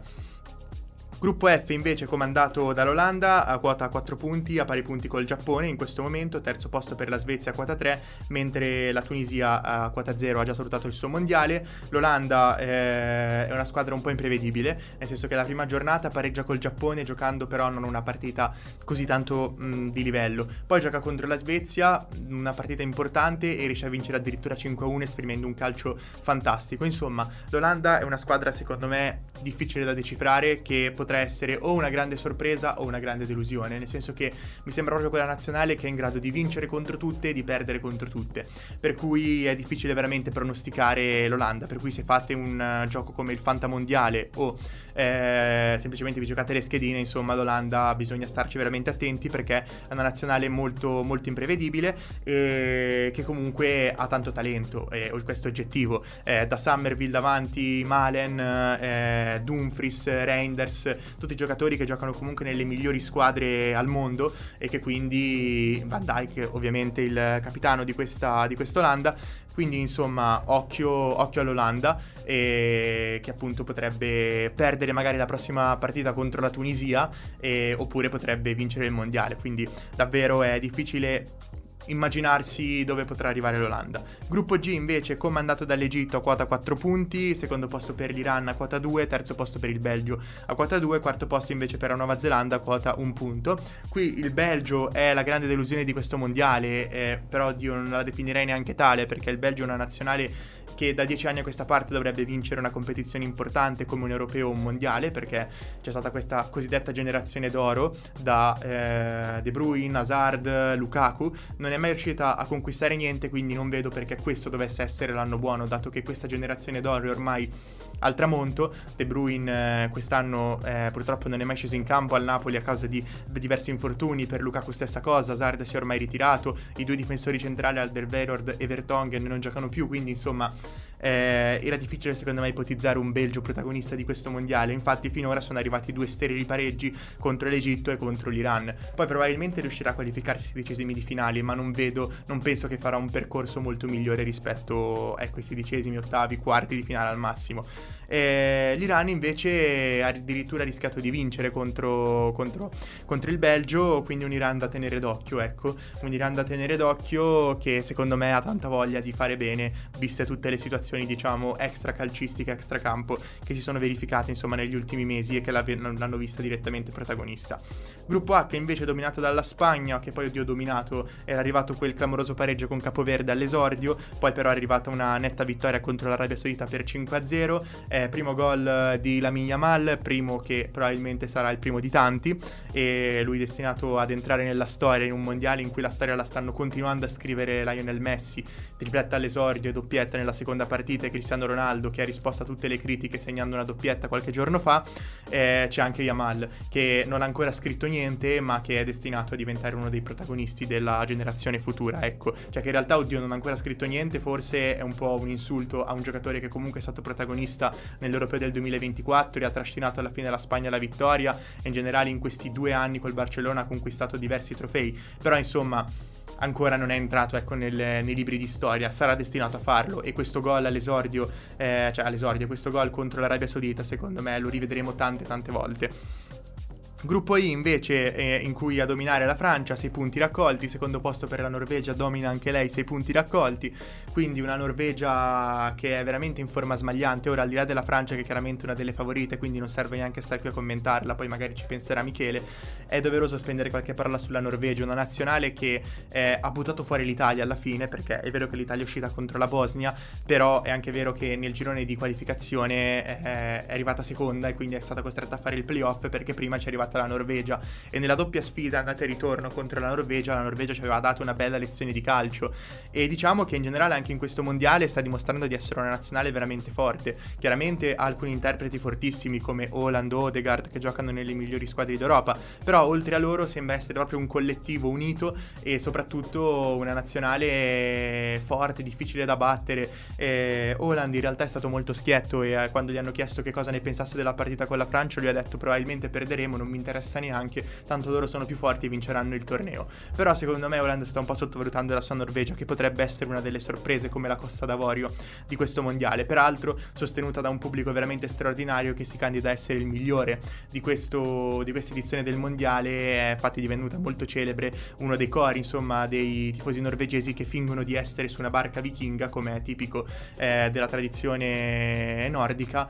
Gruppo F invece comandato dall'Olanda a quota quattro punti, a pari punti col Giappone in questo momento, terzo posto per la Svezia a quota tre, mentre la Tunisia a quota zero ha già salutato il suo mondiale. L'Olanda eh, è una squadra un po' imprevedibile, nel senso che la prima giornata pareggia col Giappone giocando però non una partita così tanto mh, di livello, poi gioca contro la Svezia, una partita importante, e riesce a vincere addirittura cinque a uno esprimendo un calcio fantastico. Insomma, l'Olanda è una squadra secondo me difficile da decifrare, che potrebbe essere o una grande sorpresa o una grande delusione, nel senso che mi sembra proprio quella nazionale che è in grado di vincere contro tutte e di perdere contro tutte, per cui è difficile veramente pronosticare l'Olanda. Per cui se fate un uh, gioco come il Fantamondiale o eh, semplicemente vi giocate le schedine, insomma l'Olanda bisogna starci veramente attenti, perché è una nazionale molto molto imprevedibile e che comunque ha tanto talento, e questo è oggettivo, eh, da Summerville davanti, Malen, eh, Dumfries, Reinders, tutti i giocatori che giocano comunque nelle migliori squadre al mondo, e che quindi Van Dijk ovviamente il capitano di questa di quest'Olanda, quindi insomma occhio, occhio all'Olanda, e che appunto potrebbe perdere magari la prossima partita contro la Tunisia, e, oppure potrebbe vincere il mondiale, quindi davvero è difficile immaginarsi dove potrà arrivare l'Olanda. Gruppo G invece comandato dall'Egitto a quota quattro punti, secondo posto per l'Iran a quota due, terzo posto per il Belgio a quota due, quarto posto invece per la Nuova Zelanda a quota un punto. Qui il Belgio è la grande delusione di questo mondiale, eh, però io non la definirei neanche tale, perché il Belgio è una nazionale che da dieci anni a questa parte dovrebbe vincere una competizione importante come un europeo o un mondiale, perché c'è stata questa cosiddetta generazione d'oro da eh, De Bruyne, Hazard, Lukaku, non è mai riuscita a conquistare niente, quindi non vedo perché questo dovesse essere l'anno buono, dato che questa generazione d'oro è ormai al tramonto. De Bruyne eh, quest'anno eh, purtroppo non è mai sceso in campo al Napoli a causa di diversi infortuni, per Lukaku stessa cosa, Hazard si è ormai ritirato, i due difensori centrali Alderweireld e Vertonghen non giocano più, quindi insomma eh, era difficile secondo me ipotizzare un Belgio protagonista di questo mondiale. Infatti finora sono arrivati due sterili pareggi contro l'Egitto e contro l'Iran, poi probabilmente riuscirà a qualificarsi ai sedicesimi di finale, ma non vedo, non penso che farà un percorso molto migliore rispetto ecco, ai sedicesimi, ottavi, quarti di finale al massimo. Eh, L'Iran invece ha addirittura rischiato di vincere contro, contro, contro il Belgio, quindi un Iran da tenere d'occhio, ecco, un Iran da tenere d'occhio che secondo me ha tanta voglia di fare bene, viste tutte le situazioni diciamo extra calcistiche, extra campo che si sono verificate insomma negli ultimi mesi e che l'hanno vista direttamente protagonista. Gruppo H invece dominato dalla Spagna, che poi oddio dominato, era arrivato quel clamoroso pareggio con Capoverde all'esordio, poi però è arrivata una netta vittoria contro l'Arabia Saudita per cinque a zero. Eh, primo gol di Lamine Yamal, primo che probabilmente sarà il primo di tanti, e lui destinato ad entrare nella storia in un mondiale in cui la storia la stanno continuando a scrivere Lionel Messi, tripletta all'esordio e doppietta nella seconda partita, e Cristiano Ronaldo che ha risposto a tutte le critiche segnando una doppietta qualche giorno fa. Eh, c'è anche Yamal che non ha ancora scritto niente, ma che è destinato a diventare uno dei protagonisti della generazione futura, ecco, cioè che in realtà oddio non ha ancora scritto niente forse è un po' un insulto a un giocatore che comunque è stato protagonista nell'Europeo del duemilaventiquattro e ha trascinato alla fine la Spagna alla vittoria, e in generale in questi due anni col Barcellona ha conquistato diversi trofei, però insomma ancora non è entrato ecco nel, nei libri di storia, sarà destinato a farlo, e questo gol all'esordio eh, cioè all'esordio questo gol contro l'Arabia Saudita secondo me lo rivedremo tante tante volte. Gruppo I invece eh, in cui a dominare la Francia, sei punti raccolti, secondo posto per la Norvegia, domina anche lei, sei punti raccolti, quindi una Norvegia che è veramente in forma smagliante. Ora al di là della Francia che è chiaramente una delle favorite, quindi non serve neanche stare qui a commentarla, poi magari ci penserà Michele, è doveroso spendere qualche parola sulla Norvegia, una nazionale che eh, ha buttato fuori l'Italia alla fine, perché è vero che l'Italia è uscita contro la Bosnia, però è anche vero che nel girone di qualificazione eh, è arrivata seconda e quindi è stata costretta a fare il playoff, perché prima ci è arrivata eliminato la Norvegia, e nella doppia sfida andata e ritorno contro la Norvegia, la Norvegia ci aveva dato una bella lezione di calcio. E diciamo che in generale anche in questo mondiale sta dimostrando di essere una nazionale veramente forte. Chiaramente ha alcuni interpreti fortissimi come Haaland o Odegaard che giocano nelle migliori squadre d'Europa, però oltre a loro sembra essere proprio un collettivo unito e soprattutto una nazionale forte, difficile da battere. eh, Haaland in realtà è stato molto schietto e eh, quando gli hanno chiesto che cosa ne pensasse della partita con la Francia lui ha detto probabilmente perderemo, non mi interessa neanche, tanto loro sono più forti e vinceranno il torneo. Però secondo me Haaland sta un po' sottovalutando la sua Norvegia, che potrebbe essere una delle sorprese come la Costa d'Avorio di questo mondiale, peraltro sostenuta da un pubblico veramente straordinario che si candida a essere il migliore di questo di questa edizione del mondiale. È infatti divenuta molto celebre uno dei cori insomma dei tifosi norvegesi che fingono di essere su una barca vichinga, come è tipico eh, della tradizione nordica,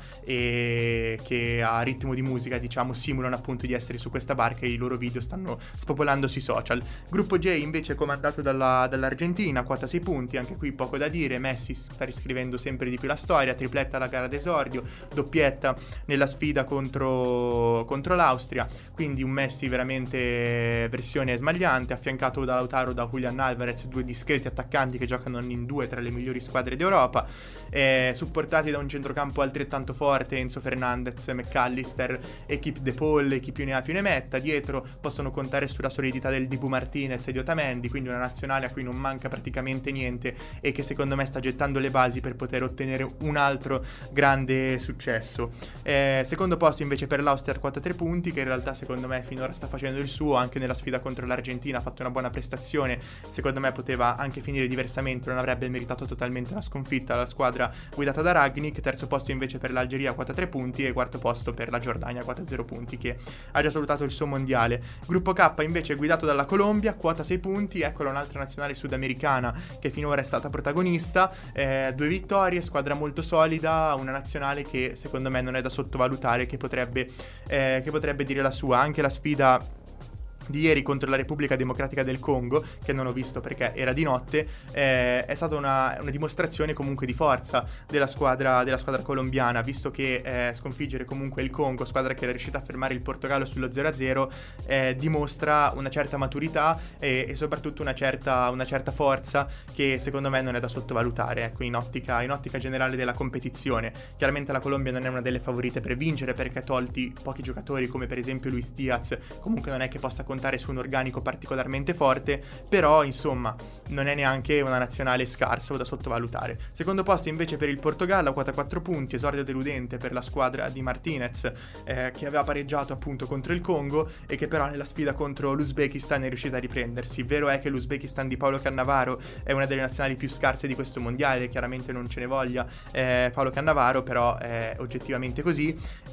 e che a ritmo di musica diciamo simulano appunto di essere su questa barca, e i loro video stanno spopolando sui social. Gruppo J invece comandato dalla, dall'Argentina, quota sei punti, anche qui poco da dire. Messi sta riscrivendo sempre di più la storia, tripletta alla gara d'esordio, doppietta nella sfida contro, contro l'Austria, quindi un Messi veramente versione smagliante, affiancato da Lautaro, da Julian Alvarez, due discreti attaccanti che giocano in due tra le migliori squadre d'Europa, eh, supportati da un centrocampo altrettanto forte, Enzo Fernandez, McAllister, Equipe De Paul e chi più ne ha più ne metta. Dietro possono contare sulla solidità del Dibu Martinez e di Otamendi, quindi una nazionale a cui non manca praticamente niente e che secondo me sta gettando le basi per poter ottenere un altro grande successo. Eh, secondo posto invece per l'Austria, quota tre punti, che in realtà secondo me finora sta facendo il suo, anche nella sfida contro l'Argentina ha fatto una buona prestazione, secondo me poteva anche finire diversamente, non avrebbe meritato totalmente la sconfitta la squadra guidata da Rangnick. Terzo posto invece per l'Algeria, quota tre punti, e quarto posto per la Giordania, quota zero punti, che ha già salutato il suo mondiale. Gruppo K invece guidato dalla Colombia, quota sei punti, eccola un'altra nazionale sudamericana che finora è stata protagonista, eh, due vittorie, squadra molto solida, una nazionale che secondo me non è da sottovalutare, che potrebbe, eh, che potrebbe dire la sua. Anche la sfida di ieri contro la Repubblica Democratica del Congo, che non ho visto perché era di notte, eh, è stata una, una dimostrazione comunque di forza della squadra, della squadra colombiana, visto che eh, sconfiggere comunque il Congo, squadra che era riuscita a fermare il Portogallo sullo zero a zero, eh, dimostra una certa maturità e, e soprattutto una certa, una certa forza che secondo me non è da sottovalutare, ecco, in ottica, in ottica generale della competizione. Chiaramente la Colombia non è una delle favorite per vincere, perché tolti pochi giocatori come per esempio Luis Diaz, comunque non è che possa contare su un organico particolarmente forte, però insomma non è neanche una nazionale scarsa o da sottovalutare. Secondo posto invece per il Portogallo, quota quattro punti, esordio deludente per la squadra di Martinez, eh, che aveva pareggiato appunto contro il Congo e che però nella sfida contro l'Uzbekistan è riuscita a riprendersi. Vero è che l'Uzbekistan di Paolo Cannavaro è una delle nazionali più scarse di questo mondiale, chiaramente non ce ne voglia eh, Paolo Cannavaro, però è oggettivamente così,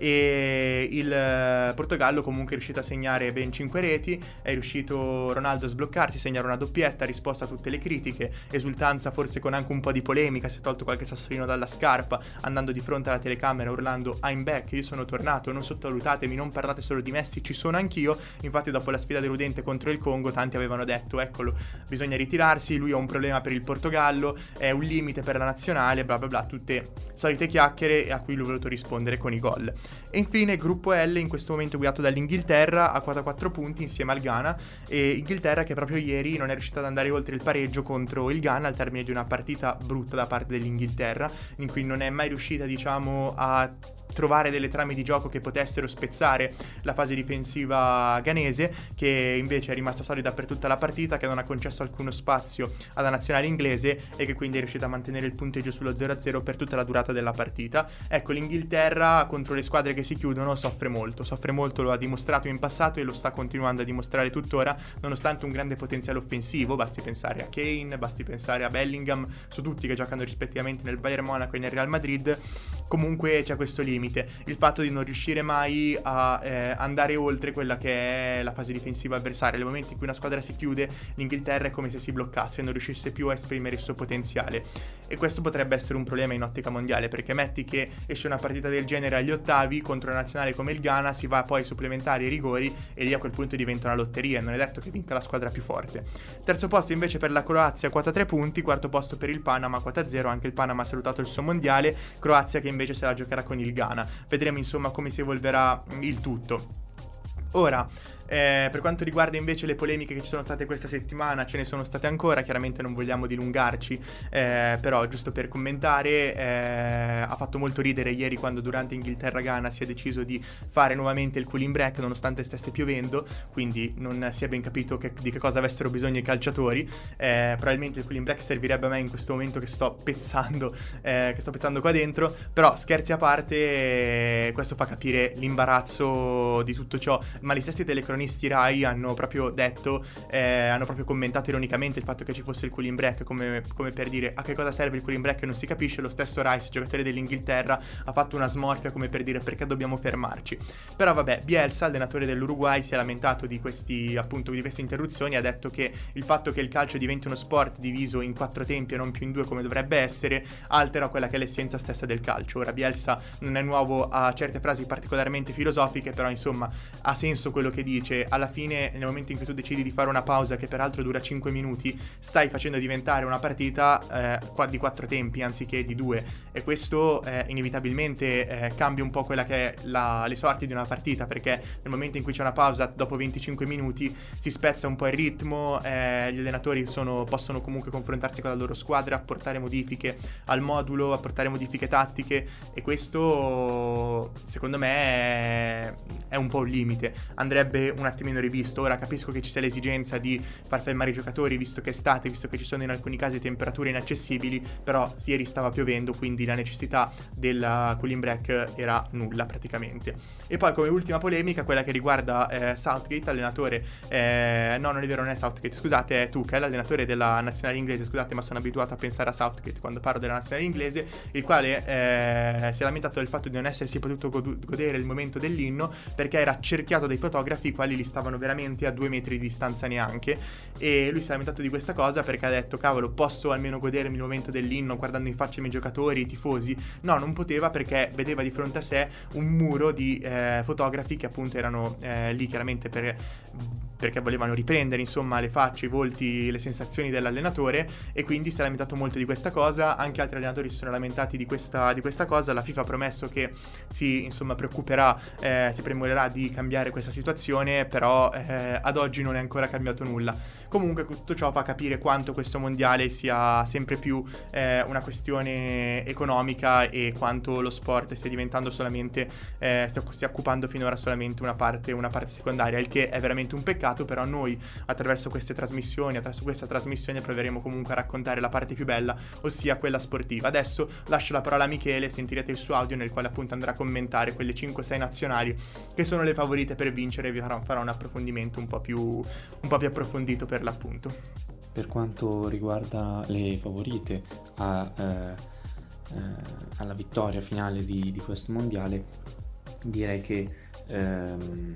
e il eh, Portogallo comunque è riuscito a segnare ben cinque reti. È riuscito Ronaldo a sbloccarsi, segnare una doppietta, risposta a tutte le critiche, esultanza forse con anche un po' di polemica, si è tolto qualche sassolino dalla scarpa andando di fronte alla telecamera urlando I'm back, io sono tornato, non sottovalutatemi, non parlate solo di Messi, ci sono anch'io. Infatti dopo la sfida deludente contro il Congo tanti avevano detto eccolo, bisogna ritirarsi, lui ha un problema per il Portogallo, è un limite per la nazionale, bla bla bla, tutte solite chiacchiere a cui lui ha voluto rispondere con i gol. E infine gruppo L, in questo momento guidato dall'Inghilterra a quota quattro punti insieme al Ghana, e Inghilterra che proprio ieri non è riuscita ad andare oltre il pareggio contro il Ghana al termine di una partita brutta da parte dell'Inghilterra, in cui non è mai riuscita diciamo a trovare delle trame di gioco che potessero spezzare la fase difensiva ghanese, che invece è rimasta solida per tutta la partita, che non ha concesso alcuno spazio alla nazionale inglese e che quindi è riuscita a mantenere il punteggio sullo zero a zero per tutta la durata della partita. Ecco, l'Inghilterra contro le squadre che si chiudono soffre molto, soffre molto, lo ha dimostrato in passato e lo sta continuando a dimostrare tuttora, nonostante un grande potenziale offensivo. Basti pensare a Kane, basti pensare a Bellingham, su tutti che giocano rispettivamente nel Bayern Monaco e nel Real Madrid. Comunque c'è questo limite, il fatto di non riuscire mai a eh, andare oltre quella che è la fase difensiva avversaria. Nel momento in cui una squadra si chiude, l'Inghilterra è come se si bloccasse e non riuscisse più a esprimere il suo potenziale, e questo potrebbe essere un problema in ottica mondiale, perché metti che esce una partita del genere agli ottavi contro una nazionale come il Ghana, si va poi ai supplementari e ai rigori e lì a quel punto diventa una lotteria, non è detto che vinca la squadra più forte. Terzo posto invece per la Croazia, quota tre punti, quarto posto per il Panama, quota zero, anche il Panama ha salutato il suo mondiale, Croazia che invece se la giocherà con il Ghana. Vedremo insomma come si evolverà il tutto. Ora, eh, per quanto riguarda invece le polemiche che ci sono state questa settimana, ce ne sono state ancora, chiaramente non vogliamo dilungarci, eh, però giusto per commentare, eh, ha fatto molto ridere ieri quando durante Inghilterra-Ghana si è deciso di fare nuovamente il cooling break nonostante stesse piovendo, quindi non si è ben capito che, di che cosa avessero bisogno i calciatori. Eh, probabilmente il cooling break servirebbe a me in questo momento che sto pezzando, eh, che sto pezzando qua dentro, però scherzi a parte, eh, questo fa capire l'imbarazzo di tutto ciò, ma gli stessi telecronisti Rai hanno proprio detto, eh, hanno proprio commentato ironicamente il fatto che ci fosse il cooling break, come, come per dire a che cosa serve il cooling break non si capisce. Lo stesso Rice, giocatore dell'Inghilterra, ha fatto una smorfia come per dire perché dobbiamo fermarci. Però vabbè, Bielsa, allenatore dell'Uruguay, si è lamentato di questi appunto di queste interruzioni, ha detto che il fatto che il calcio diventi uno sport diviso in quattro tempi e non più in due come dovrebbe essere altera quella che è l'essenza stessa del calcio. Ora Bielsa non è nuovo a certe frasi particolarmente filosofiche, però insomma ha senso quello che dice. Alla fine, nel momento in cui tu decidi di fare una pausa che peraltro dura cinque minuti, stai facendo diventare una partita eh, di quattro tempi anziché di due, e questo eh, inevitabilmente eh, cambia un po' quella che è la, le sorti di una partita, perché nel momento in cui c'è una pausa dopo venticinque minuti si spezza un po' il ritmo, eh, gli allenatori sono, possono comunque confrontarsi con la loro squadra, apportare modifiche al modulo, apportare modifiche tattiche, e questo secondo me è, è un po' un limite, andrebbe un attimino rivisto. Ora capisco che ci sia l'esigenza di far fermare i giocatori visto che è estate, visto che ci sono in alcuni casi temperature inaccessibili, però ieri stava piovendo, quindi la necessità del cooling break era nulla praticamente. E poi come ultima polemica quella che riguarda eh, Southgate, allenatore eh, no non è vero non è Southgate, scusate, è Tuchel, allenatore della nazionale inglese, scusate ma sono abituato a pensare a Southgate quando parlo della nazionale inglese, il quale eh, si è lamentato del fatto di non essersi potuto god- godere il momento dell'inno perché era cerchiato dai fotografi i quali li stavano veramente a due metri di distanza neanche, e lui si è lamentato di questa cosa perché ha detto cavolo, posso almeno godermi il momento dell'inno guardando in faccia i miei giocatori, i tifosi? No, non poteva perché vedeva di fronte a sé un muro di eh, fotografi che appunto erano eh, lì chiaramente per, perché volevano riprendere insomma le facce, i volti, le sensazioni dell'allenatore, e quindi si è lamentato molto di questa cosa. Anche altri allenatori si sono lamentati di questa, di questa cosa. La FIFA ha promesso che si insomma preoccuperà, eh, si premurerà di cambiare questa situazione, però eh, ad oggi non è ancora cambiato nulla. Comunque tutto ciò fa capire quanto questo mondiale sia sempre più eh, una questione economica e quanto lo sport stia diventando solamente eh, stia, stia occupando finora solamente una parte, una parte secondaria, il che è veramente un peccato. Però noi attraverso queste trasmissioni, attraverso questa trasmissione proveremo comunque a raccontare la parte più bella, ossia quella sportiva. Adesso lascio la parola a Michele, sentirete il suo audio nel quale appunto andrà a commentare quelle cinque sei nazionali che sono le favorite per vincere, e vi farò, farò un approfondimento un po' più un po' più approfondito per l'appunto. Per quanto riguarda le favorite a, eh, eh, alla vittoria finale di, di questo mondiale, direi che, ehm,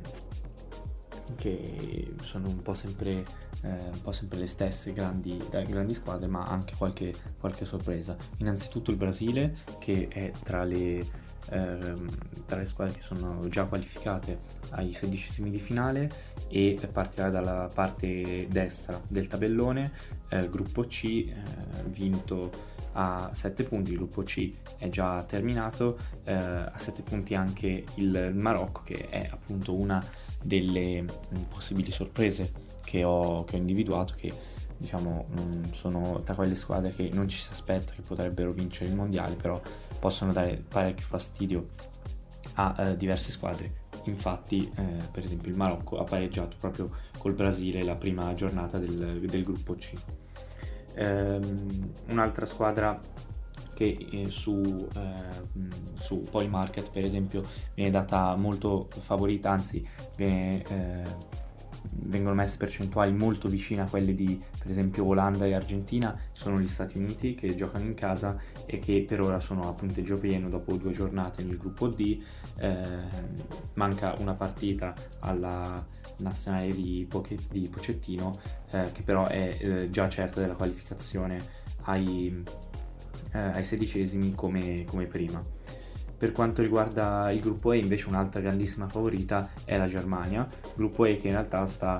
che sono un po' sempre eh, un po' sempre le stesse grandi, grandi squadre, ma anche qualche, qualche sorpresa. Innanzitutto il Brasile, che è tra le Ehm, tra le squadre che sono già qualificate ai sedicesimi di finale, e partirà dalla parte destra del tabellone, eh, gruppo C, eh, vinto a sette punti. Il gruppo C è già terminato, eh, a sette punti anche il Marocco, che è appunto una delle mh, possibili sorprese che ho, che ho individuato, che diciamo mh, sono tra quelle squadre che non ci si aspetta che potrebbero vincere il mondiale, però possono dare parecchio fastidio a eh, diverse squadre. Infatti eh, per esempio il Marocco ha pareggiato proprio col Brasile la prima giornata del, del gruppo C. Ehm, un'altra squadra che eh, su, eh, su Poi Market per esempio viene data molto favorita, anzi viene eh, vengono messe percentuali molto vicine a quelle di per esempio Olanda e Argentina, sono gli Stati Uniti, che giocano in casa e che per ora sono a punteggio pieno dopo due giornate nel gruppo D. Eh, manca una partita alla nazionale di, Poche, di Pochettino, eh, che però è eh, già certa della qualificazione ai, eh, ai sedicesimi come, come prima. Per quanto riguarda il gruppo E invece un'altra grandissima favorita è la Germania, gruppo E che in realtà sta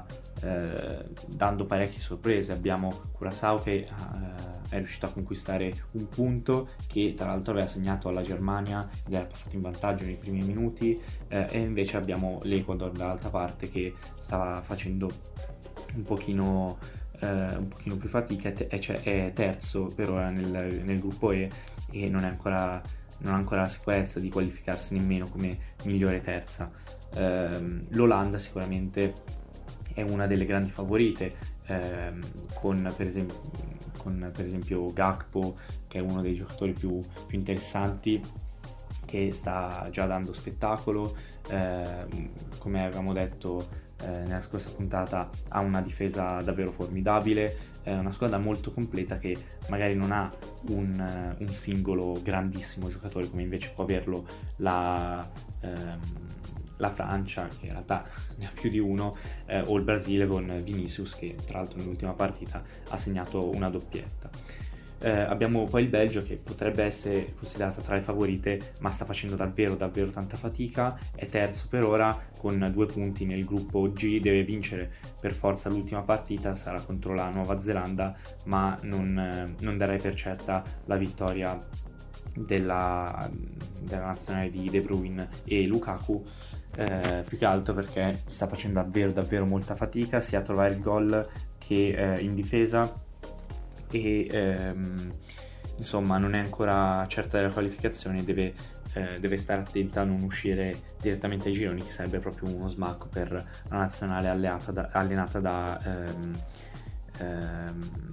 eh, dando parecchie sorprese. Abbiamo Curaçao che eh, è riuscito a conquistare un punto, che tra l'altro aveva segnato alla Germania ed era passato in vantaggio nei primi minuti, eh, e invece abbiamo l'Ecuador dall'altra parte che stava facendo un pochino, eh, un pochino più fatica, è, è terzo per ora nel, nel gruppo E e non è ancora non ha ancora la sicurezza di qualificarsi nemmeno come migliore terza. Eh, L'Olanda sicuramente è una delle grandi favorite, eh, con, per esempio, con per esempio Gakpo, che è uno dei giocatori più, più interessanti, che sta già dando spettacolo. Eh, come avevamo detto eh, nella scorsa puntata, ha una difesa davvero formidabile, è una squadra molto completa che magari non ha un, un singolo grandissimo giocatore come invece può averlo la, ehm, la Francia, che in realtà ne ha più di uno, eh, o il Brasile con Vinicius, che tra l'altro nell'ultima partita ha segnato una doppietta. Eh, abbiamo poi il Belgio, che potrebbe essere considerata tra le favorite, ma sta facendo davvero davvero tanta fatica, è terzo per ora con due punti nel gruppo G, deve vincere per forza l'ultima partita, sarà contro la Nuova Zelanda, ma non, eh, non darei per certa la vittoria della, della nazionale di De Bruyne e Lukaku, eh, più che altro perché sta facendo davvero davvero molta fatica sia a trovare il gol che eh, in difesa, e ehm, insomma non è ancora certa della qualificazione, deve, eh, deve stare attenta a non uscire direttamente ai gironi, che sarebbe proprio uno smacco per una nazionale alleata da, allenata da ehm, ehm,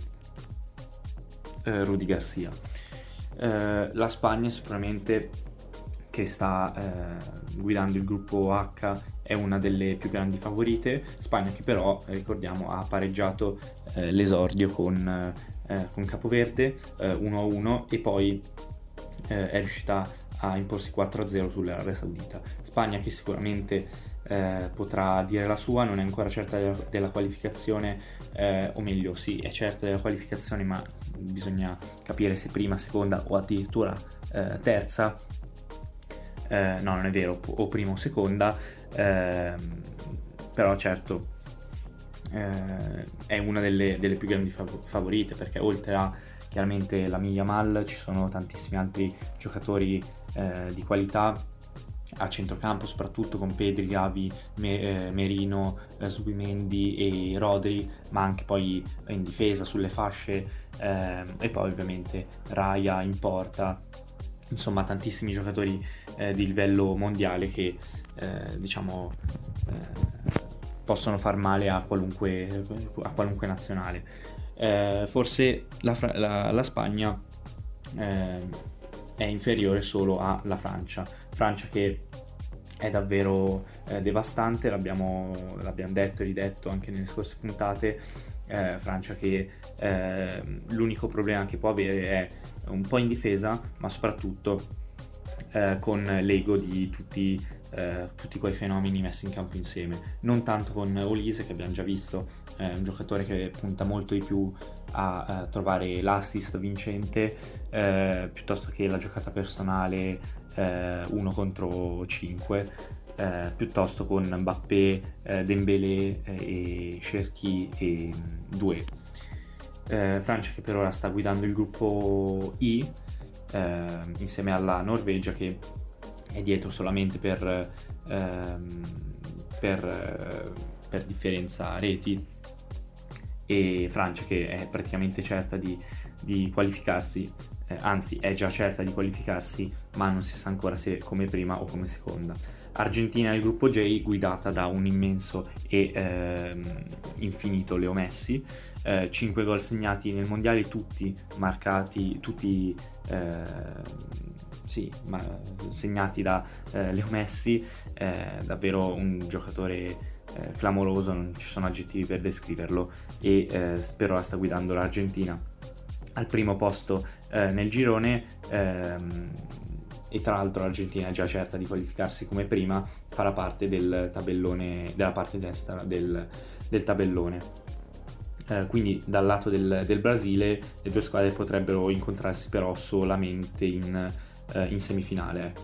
eh, Rudy Garcia. Eh, la Spagna sicuramente, che sta eh, guidando il gruppo H, è una delle più grandi favorite. Spagna che però, eh, ricordiamo, ha pareggiato eh, l'esordio con, eh, con Capoverde eh, uno a uno, e poi eh, è riuscita a imporsi quattro a zero sull'Arabia Saudita. Spagna che sicuramente eh, potrà dire la sua, non è ancora certa della, della qualificazione, eh, o meglio sì, è certa della qualificazione, ma bisogna capire se prima, seconda o addirittura eh, terza. Eh, no, non è vero, o prima o seconda, eh, però certo eh, è una delle, delle più grandi fav- favorite, perché oltre a chiaramente la Yamal ci sono tantissimi altri giocatori eh, di qualità a centrocampo, soprattutto con Pedri, Gavi, Me- eh, Merino, eh, Zubimendi e Rodri, ma anche poi in difesa sulle fasce, eh, e poi ovviamente Raya in porta. Insomma, tantissimi giocatori eh, di livello mondiale che eh, diciamo eh, possono far male a qualunque, a qualunque nazionale. Eh, forse la, la, la Spagna eh, è inferiore solo alla Francia. Francia che è davvero eh, devastante, l'abbiamo, l'abbiamo detto e ridetto anche nelle scorse puntate. Eh, Francia che eh, l'unico problema che può avere è un po' in difesa, ma soprattutto eh, con l'ego di tutti, eh, tutti quei fenomeni messi in campo insieme. Non tanto con Olise, che abbiamo già visto, è un giocatore che punta molto di più a, a trovare l'assist vincente eh, piuttosto che la giocata personale eh, uno contro cinque. Eh, piuttosto con Mbappé, eh, Dembélé eh, e Cherki e Doué. Eh, Francia che per ora sta guidando il gruppo I eh, insieme alla Norvegia, che è dietro solamente per, ehm, per, per differenza reti, e Francia che è praticamente certa di, di qualificarsi, eh, anzi è già certa di qualificarsi, ma non si sa ancora se come prima o come seconda. Argentina nel gruppo J, guidata da un immenso e ehm, infinito Leo Messi, eh, cinque gol segnati nel mondiale, tutti marcati, tutti eh, sì, ma, segnati da eh, Leo Messi, eh, davvero un giocatore eh, clamoroso, non ci sono aggettivi per descriverlo, e eh, per ora sta guidando l'Argentina al primo posto eh, nel girone. ehm, E tra l'altro l'Argentina è già certa di qualificarsi come prima, farà parte del tabellone, della parte destra del, del tabellone. Eh, quindi dal lato del, del Brasile le due squadre potrebbero incontrarsi però solamente in, eh, in semifinale, ecco.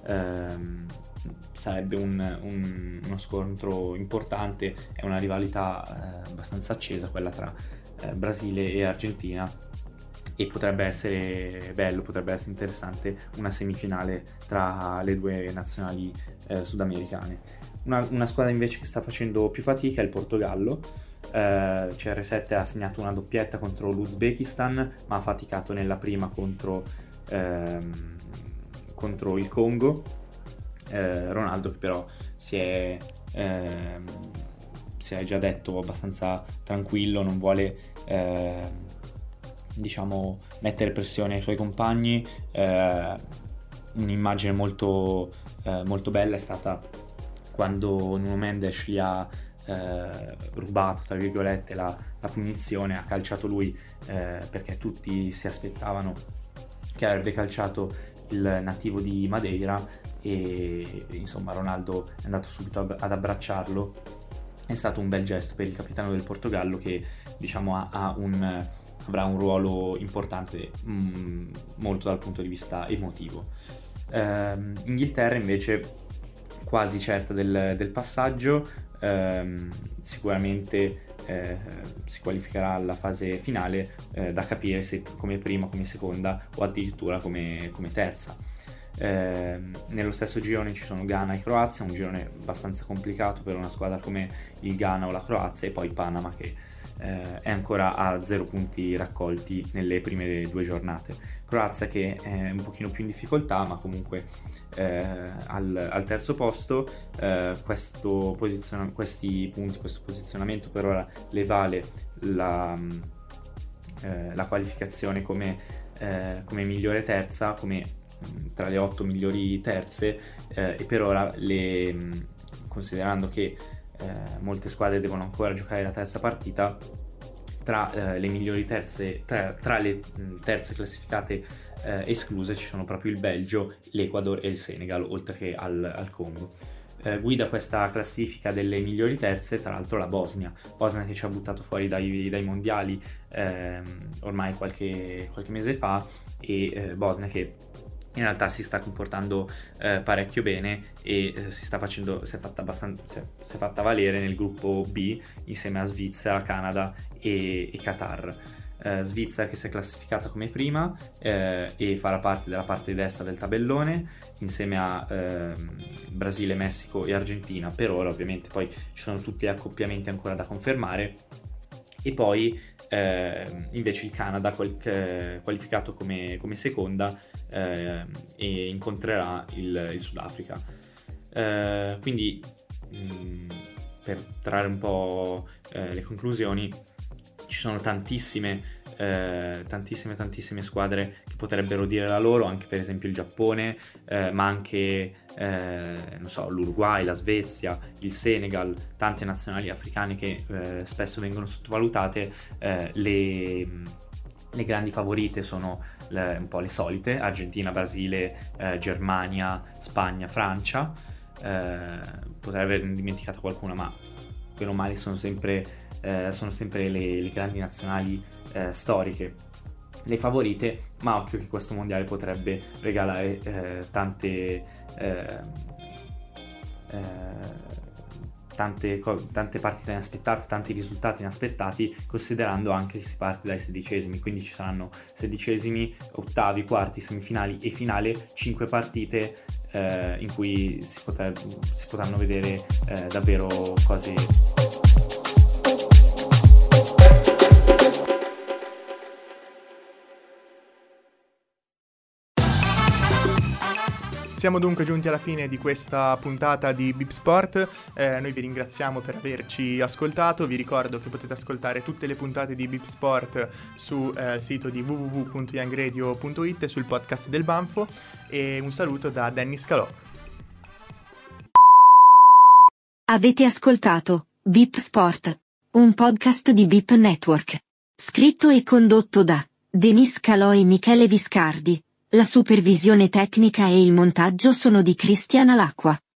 ehm, sarebbe un, un, uno scontro importante, è una rivalità eh, abbastanza accesa quella tra eh, Brasile e Argentina, e potrebbe essere bello, potrebbe essere interessante una semifinale tra le due nazionali eh, sudamericane. Una, una squadra invece che sta facendo più fatica è il Portogallo. eh, C R sette ha segnato una doppietta contro l'Uzbekistan, ma ha faticato nella prima contro, ehm, contro il Congo. eh, Ronaldo, che però si è, ehm, si è già detto abbastanza tranquillo, non vuole ehm, diciamo mettere pressione ai suoi compagni. Eh, un'immagine molto, eh, molto bella è stata quando Nuno Mendes gli ha eh, rubato, tra virgolette, la, la punizione, ha calciato lui eh, perché tutti si aspettavano che avrebbe calciato il nativo di Madeira, e insomma Ronaldo è andato subito ad abbracciarlo. È stato un bel gesto per il capitano del Portogallo, che diciamo ha, ha un avrà un ruolo importante mh, molto dal punto di vista emotivo. Uh, Inghilterra invece quasi certa del, del passaggio, uh, sicuramente uh, si qualificherà alla fase finale, uh, da capire se come prima, come seconda o addirittura come, come terza. Uh, nello stesso girone ci sono Ghana e Croazia, un girone abbastanza complicato per una squadra come il Ghana o la Croazia, e poi Panama che Eh, è ancora a zero punti raccolti nelle prime due giornate. Croazia che è un pochino più in difficoltà, ma comunque eh, al, al terzo posto. eh, questo posizion- questi punti, questo posizionamento per ora le vale la, eh, la qualificazione come, eh, come migliore terza, come mh, tra le otto migliori terze, eh, e per ora le, mh, considerando che Eh, molte squadre devono ancora giocare la terza partita, tra eh, le migliori terze, tra, tra le mh, terze classificate eh, escluse ci sono proprio il Belgio, l'Ecuador e il Senegal, oltre che al, al Congo. Eh, guida questa classifica delle migliori terze tra l'altro la Bosnia, Bosnia che ci ha buttato fuori dai, dai mondiali ehm, ormai qualche, qualche mese fa, e eh, Bosnia che in realtà si sta comportando eh, parecchio bene, e eh, si sta facendo, si è fatta abbastanza, si è, si è fatta valere nel gruppo B insieme a Svizzera, Canada e, e Qatar. Eh, Svizzera che si è classificata come prima eh, e farà parte della parte destra del tabellone insieme a eh, Brasile, Messico e Argentina per ora. Ovviamente poi ci sono tutti gli accoppiamenti ancora da confermare, e poi eh, invece il Canada qual- qualificato come, come seconda eh, e incontrerà il, il Sudafrica. Eh, quindi mh, per trarre un po' eh, le conclusioni, ci sono tantissime eh, tantissime tantissime squadre che potrebbero dire la loro, anche per esempio il Giappone, eh, ma anche eh, non so, l'Uruguay, la Svezia, il Senegal, tante nazionali africane che eh, spesso vengono sottovalutate. eh, le, le grandi favorite sono le, un po' le solite: Argentina, Brasile, eh, Germania, Spagna, Francia. Eh, potrei aver dimenticato qualcuna, ma per o male sono sempre Eh, sono sempre le, le grandi nazionali eh, storiche le favorite, ma occhio che questo mondiale potrebbe regalare eh, tante eh, eh, tante, tante partite inaspettate, tanti risultati inaspettati, considerando anche che si parte dai sedicesimi, quindi ci saranno sedicesimi, ottavi, quarti, semifinali e finale, cinque partite eh, in cui si, poter, si potranno vedere eh, davvero cose. Siamo dunque giunti alla fine di questa puntata di Beep Sport. Eh, noi vi ringraziamo per averci ascoltato. Vi ricordo che potete ascoltare tutte le puntate di Beep Sport sul eh, sito di w w w punto young radio punto it e sul podcast del Banfo. E un saluto da Danny Scalò. Avete ascoltato Beep Sport, un podcast di Beep Network. Scritto e condotto da Denis Scalò e Michele Viscardi. La supervisione tecnica e il montaggio sono di Cristiana Lacqua.